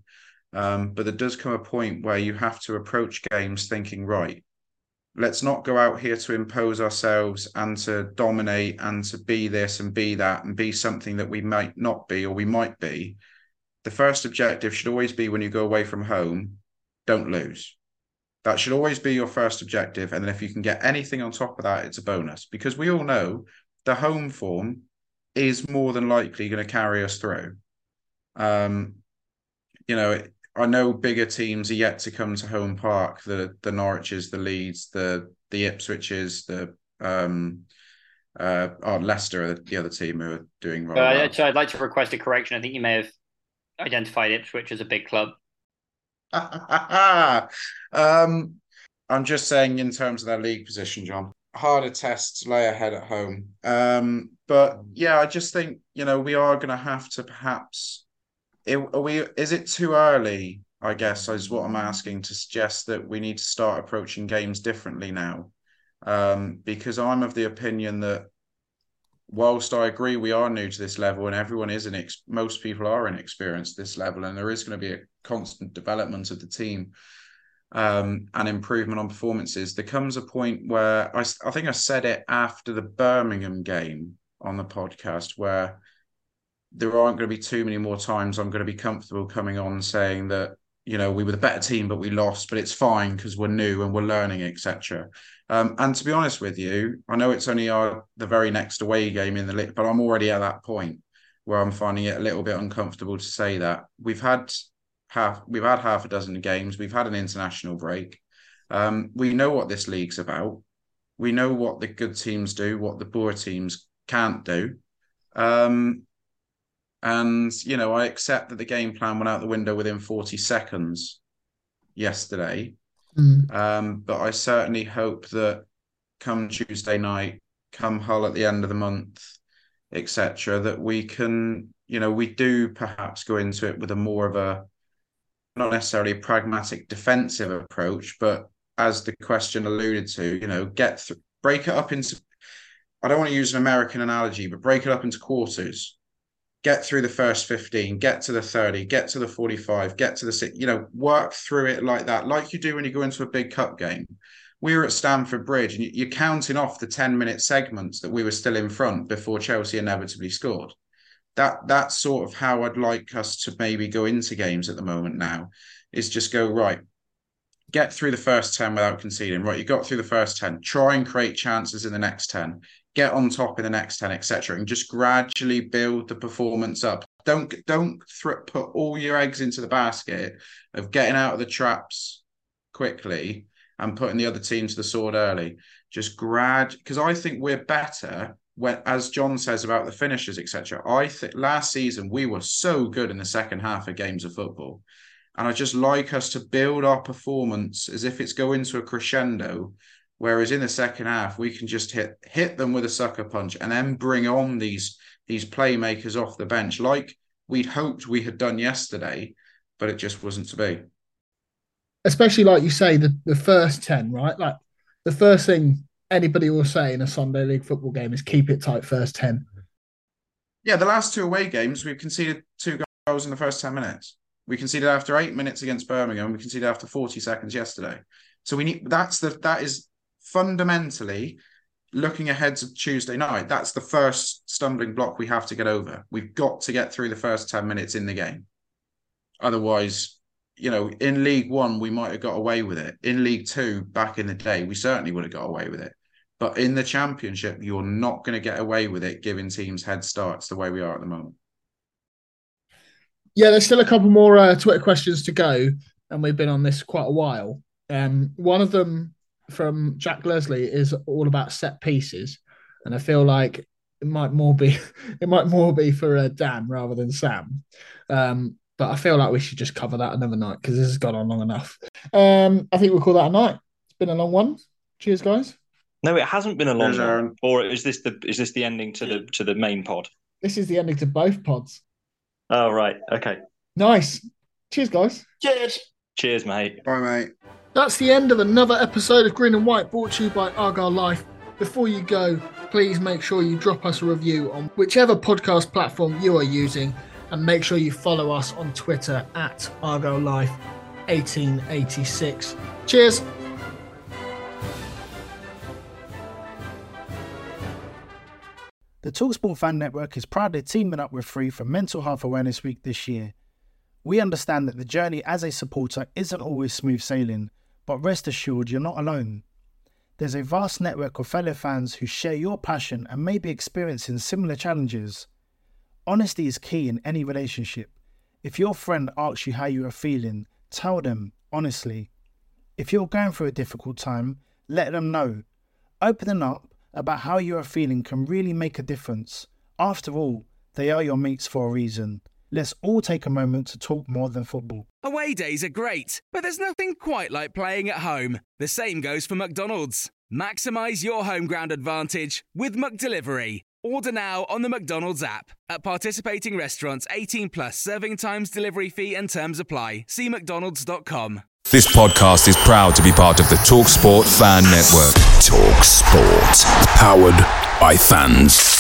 Um, but there does come a point where you have to approach games thinking, right, let's not go out here to impose ourselves and to dominate and to be this and be that and be something that we might not be or we might be. The first objective should always be, when you go away from home, don't lose. That should always be your first objective. And then if you can get anything on top of that, it's a bonus, because we all know the home form is more than likely going to carry us through. Um, you know, I know bigger teams are yet to come to Home Park, the the Norwiches, the Leeds, the the Ipswiches, the um, uh, oh, Leicester, the other team who are doing rather uh, well. So I'd like to request a correction. I think you may have identified Ipswich as a big club. um, I'm just saying in terms of their league position, John. Harder tests lay ahead at home. Um, but yeah, I just think, you know, we are going to have to perhaps... It, are we? Is it too early, I guess, is what I'm asking, to suggest that we need to start approaching games differently now? Um, because I'm of the opinion that whilst I agree we are new to this level and everyone is, in most people are inexperienced at this level, and there is going to be a constant development of the team um, and improvement on performances, there comes a point where, I, I think I said it after the Birmingham game on the podcast, where there aren't going to be too many more times I'm going to be comfortable coming on saying that, you know, we were the better team, but we lost, but it's fine because we're new and we're learning, et cetera. Um, and to be honest with you, I know it's only our the very next away game in the league, but I'm already at that point where I'm finding it a little bit uncomfortable to say that. We've had half we've had half a dozen games. We've had an international break. Um, we know what this league's about. We know what the good teams do, what the poor teams can't do. Um, And, you know, I accept that the game plan went out the window within forty seconds yesterday. Mm. Um, but I certainly hope that come Tuesday night, come Hull at the end of the month, et cetera, that we can, you know, we do perhaps go into it with a more of a, not necessarily a pragmatic defensive approach, but as the question alluded to, you know, get th- break it up into, I don't want to use an American analogy, but break it up into quarters. Get through the first fifteen, get to the thirty, get to the forty-five, get to the six, you know, work through it like that, like you do when you go into a big cup game. We were at Stamford Bridge and you're counting off the ten minute segments that we were still in front before Chelsea inevitably scored. That That's sort of how I'd like us to maybe go into games at the moment now, is just go, right, get through the first ten without conceding. Right, you got through the first ten, try and create chances in the next ten. Get on top in the next ten, et cetera, and just gradually build the performance up. Don't don't th- put all your eggs into the basket of getting out of the traps quickly and putting the other team to the sword early. Just grad, because I think we're better when, as John says about the finishers, et cetera. I think last season we were so good in the second half of games of football, and I just like us to build our performance as if it's going to a crescendo. Whereas in the second half, we can just hit hit them with a sucker punch and then bring on these, these playmakers off the bench like we'd hoped we had done yesterday, but it just wasn't to be. Especially like you say, the, the first ten, right? Like the first thing anybody will say in a Sunday League football game is keep it tight first ten. Yeah, the last two away games, we've conceded two goals in the first ten minutes. We conceded after eight minutes against Birmingham. We conceded after forty seconds yesterday. So we need, that's the, that is, fundamentally, looking ahead to Tuesday night, that's the first stumbling block we have to get over. We've got to get through the first ten minutes in the game. Otherwise, you know, in League One, we might have got away with it. In League Two, back in the day, we certainly would have got away with it. But in the Championship, you're not going to get away with it giving teams head starts the way we are at the moment. Yeah, there's still a couple more uh, Twitter questions to go, and we've been on this quite a while. Um, one of them from Jack Leslie is all about set pieces, and I feel like it might more be it might more be for uh, Dan rather than Sam, um, but I feel like we should just cover that another night because this has gone on long enough. Um, I think we'll call that a night. It's been a long one. Cheers, guys. No, it hasn't been a long one. Or is this the is this the ending to the to the main pod? This is the ending to both pods. Oh right, okay. Nice. Cheers, guys. Cheers. Cheers, mate. Bye, mate. That's the end of another episode of Green and White, brought to you by Argyle Life. Before you go, please make sure you drop us a review on whichever podcast platform you are using, And make sure you follow us on Twitter at Argyle Life eighteen eighty-six. Cheers. The TalkSport Fan Network is proudly teaming up with Free for Mental Health Awareness Week this year. We understand that the journey as a supporter isn't always smooth sailing, but rest assured you're not alone. There's a vast network of fellow fans who share your passion and may be experiencing similar challenges. Honesty is key in any relationship. If your friend asks you how you are feeling, tell them honestly. If you're going through a difficult time, let them know. Opening up about how you are feeling can really make a difference. After all, they are your mates for a reason. Let's all take a moment to talk more than football. Away days are great, but there's nothing quite like playing at home. The same goes for McDonald's. Maximise your home ground advantage with McDelivery. Order now on the McDonald's app. At participating restaurants, eighteen plus, serving times, delivery fee and terms apply. See mcdonalds dot com. This podcast is proud to be part of the TalkSport Fan Network. TalkSport. Powered by fans.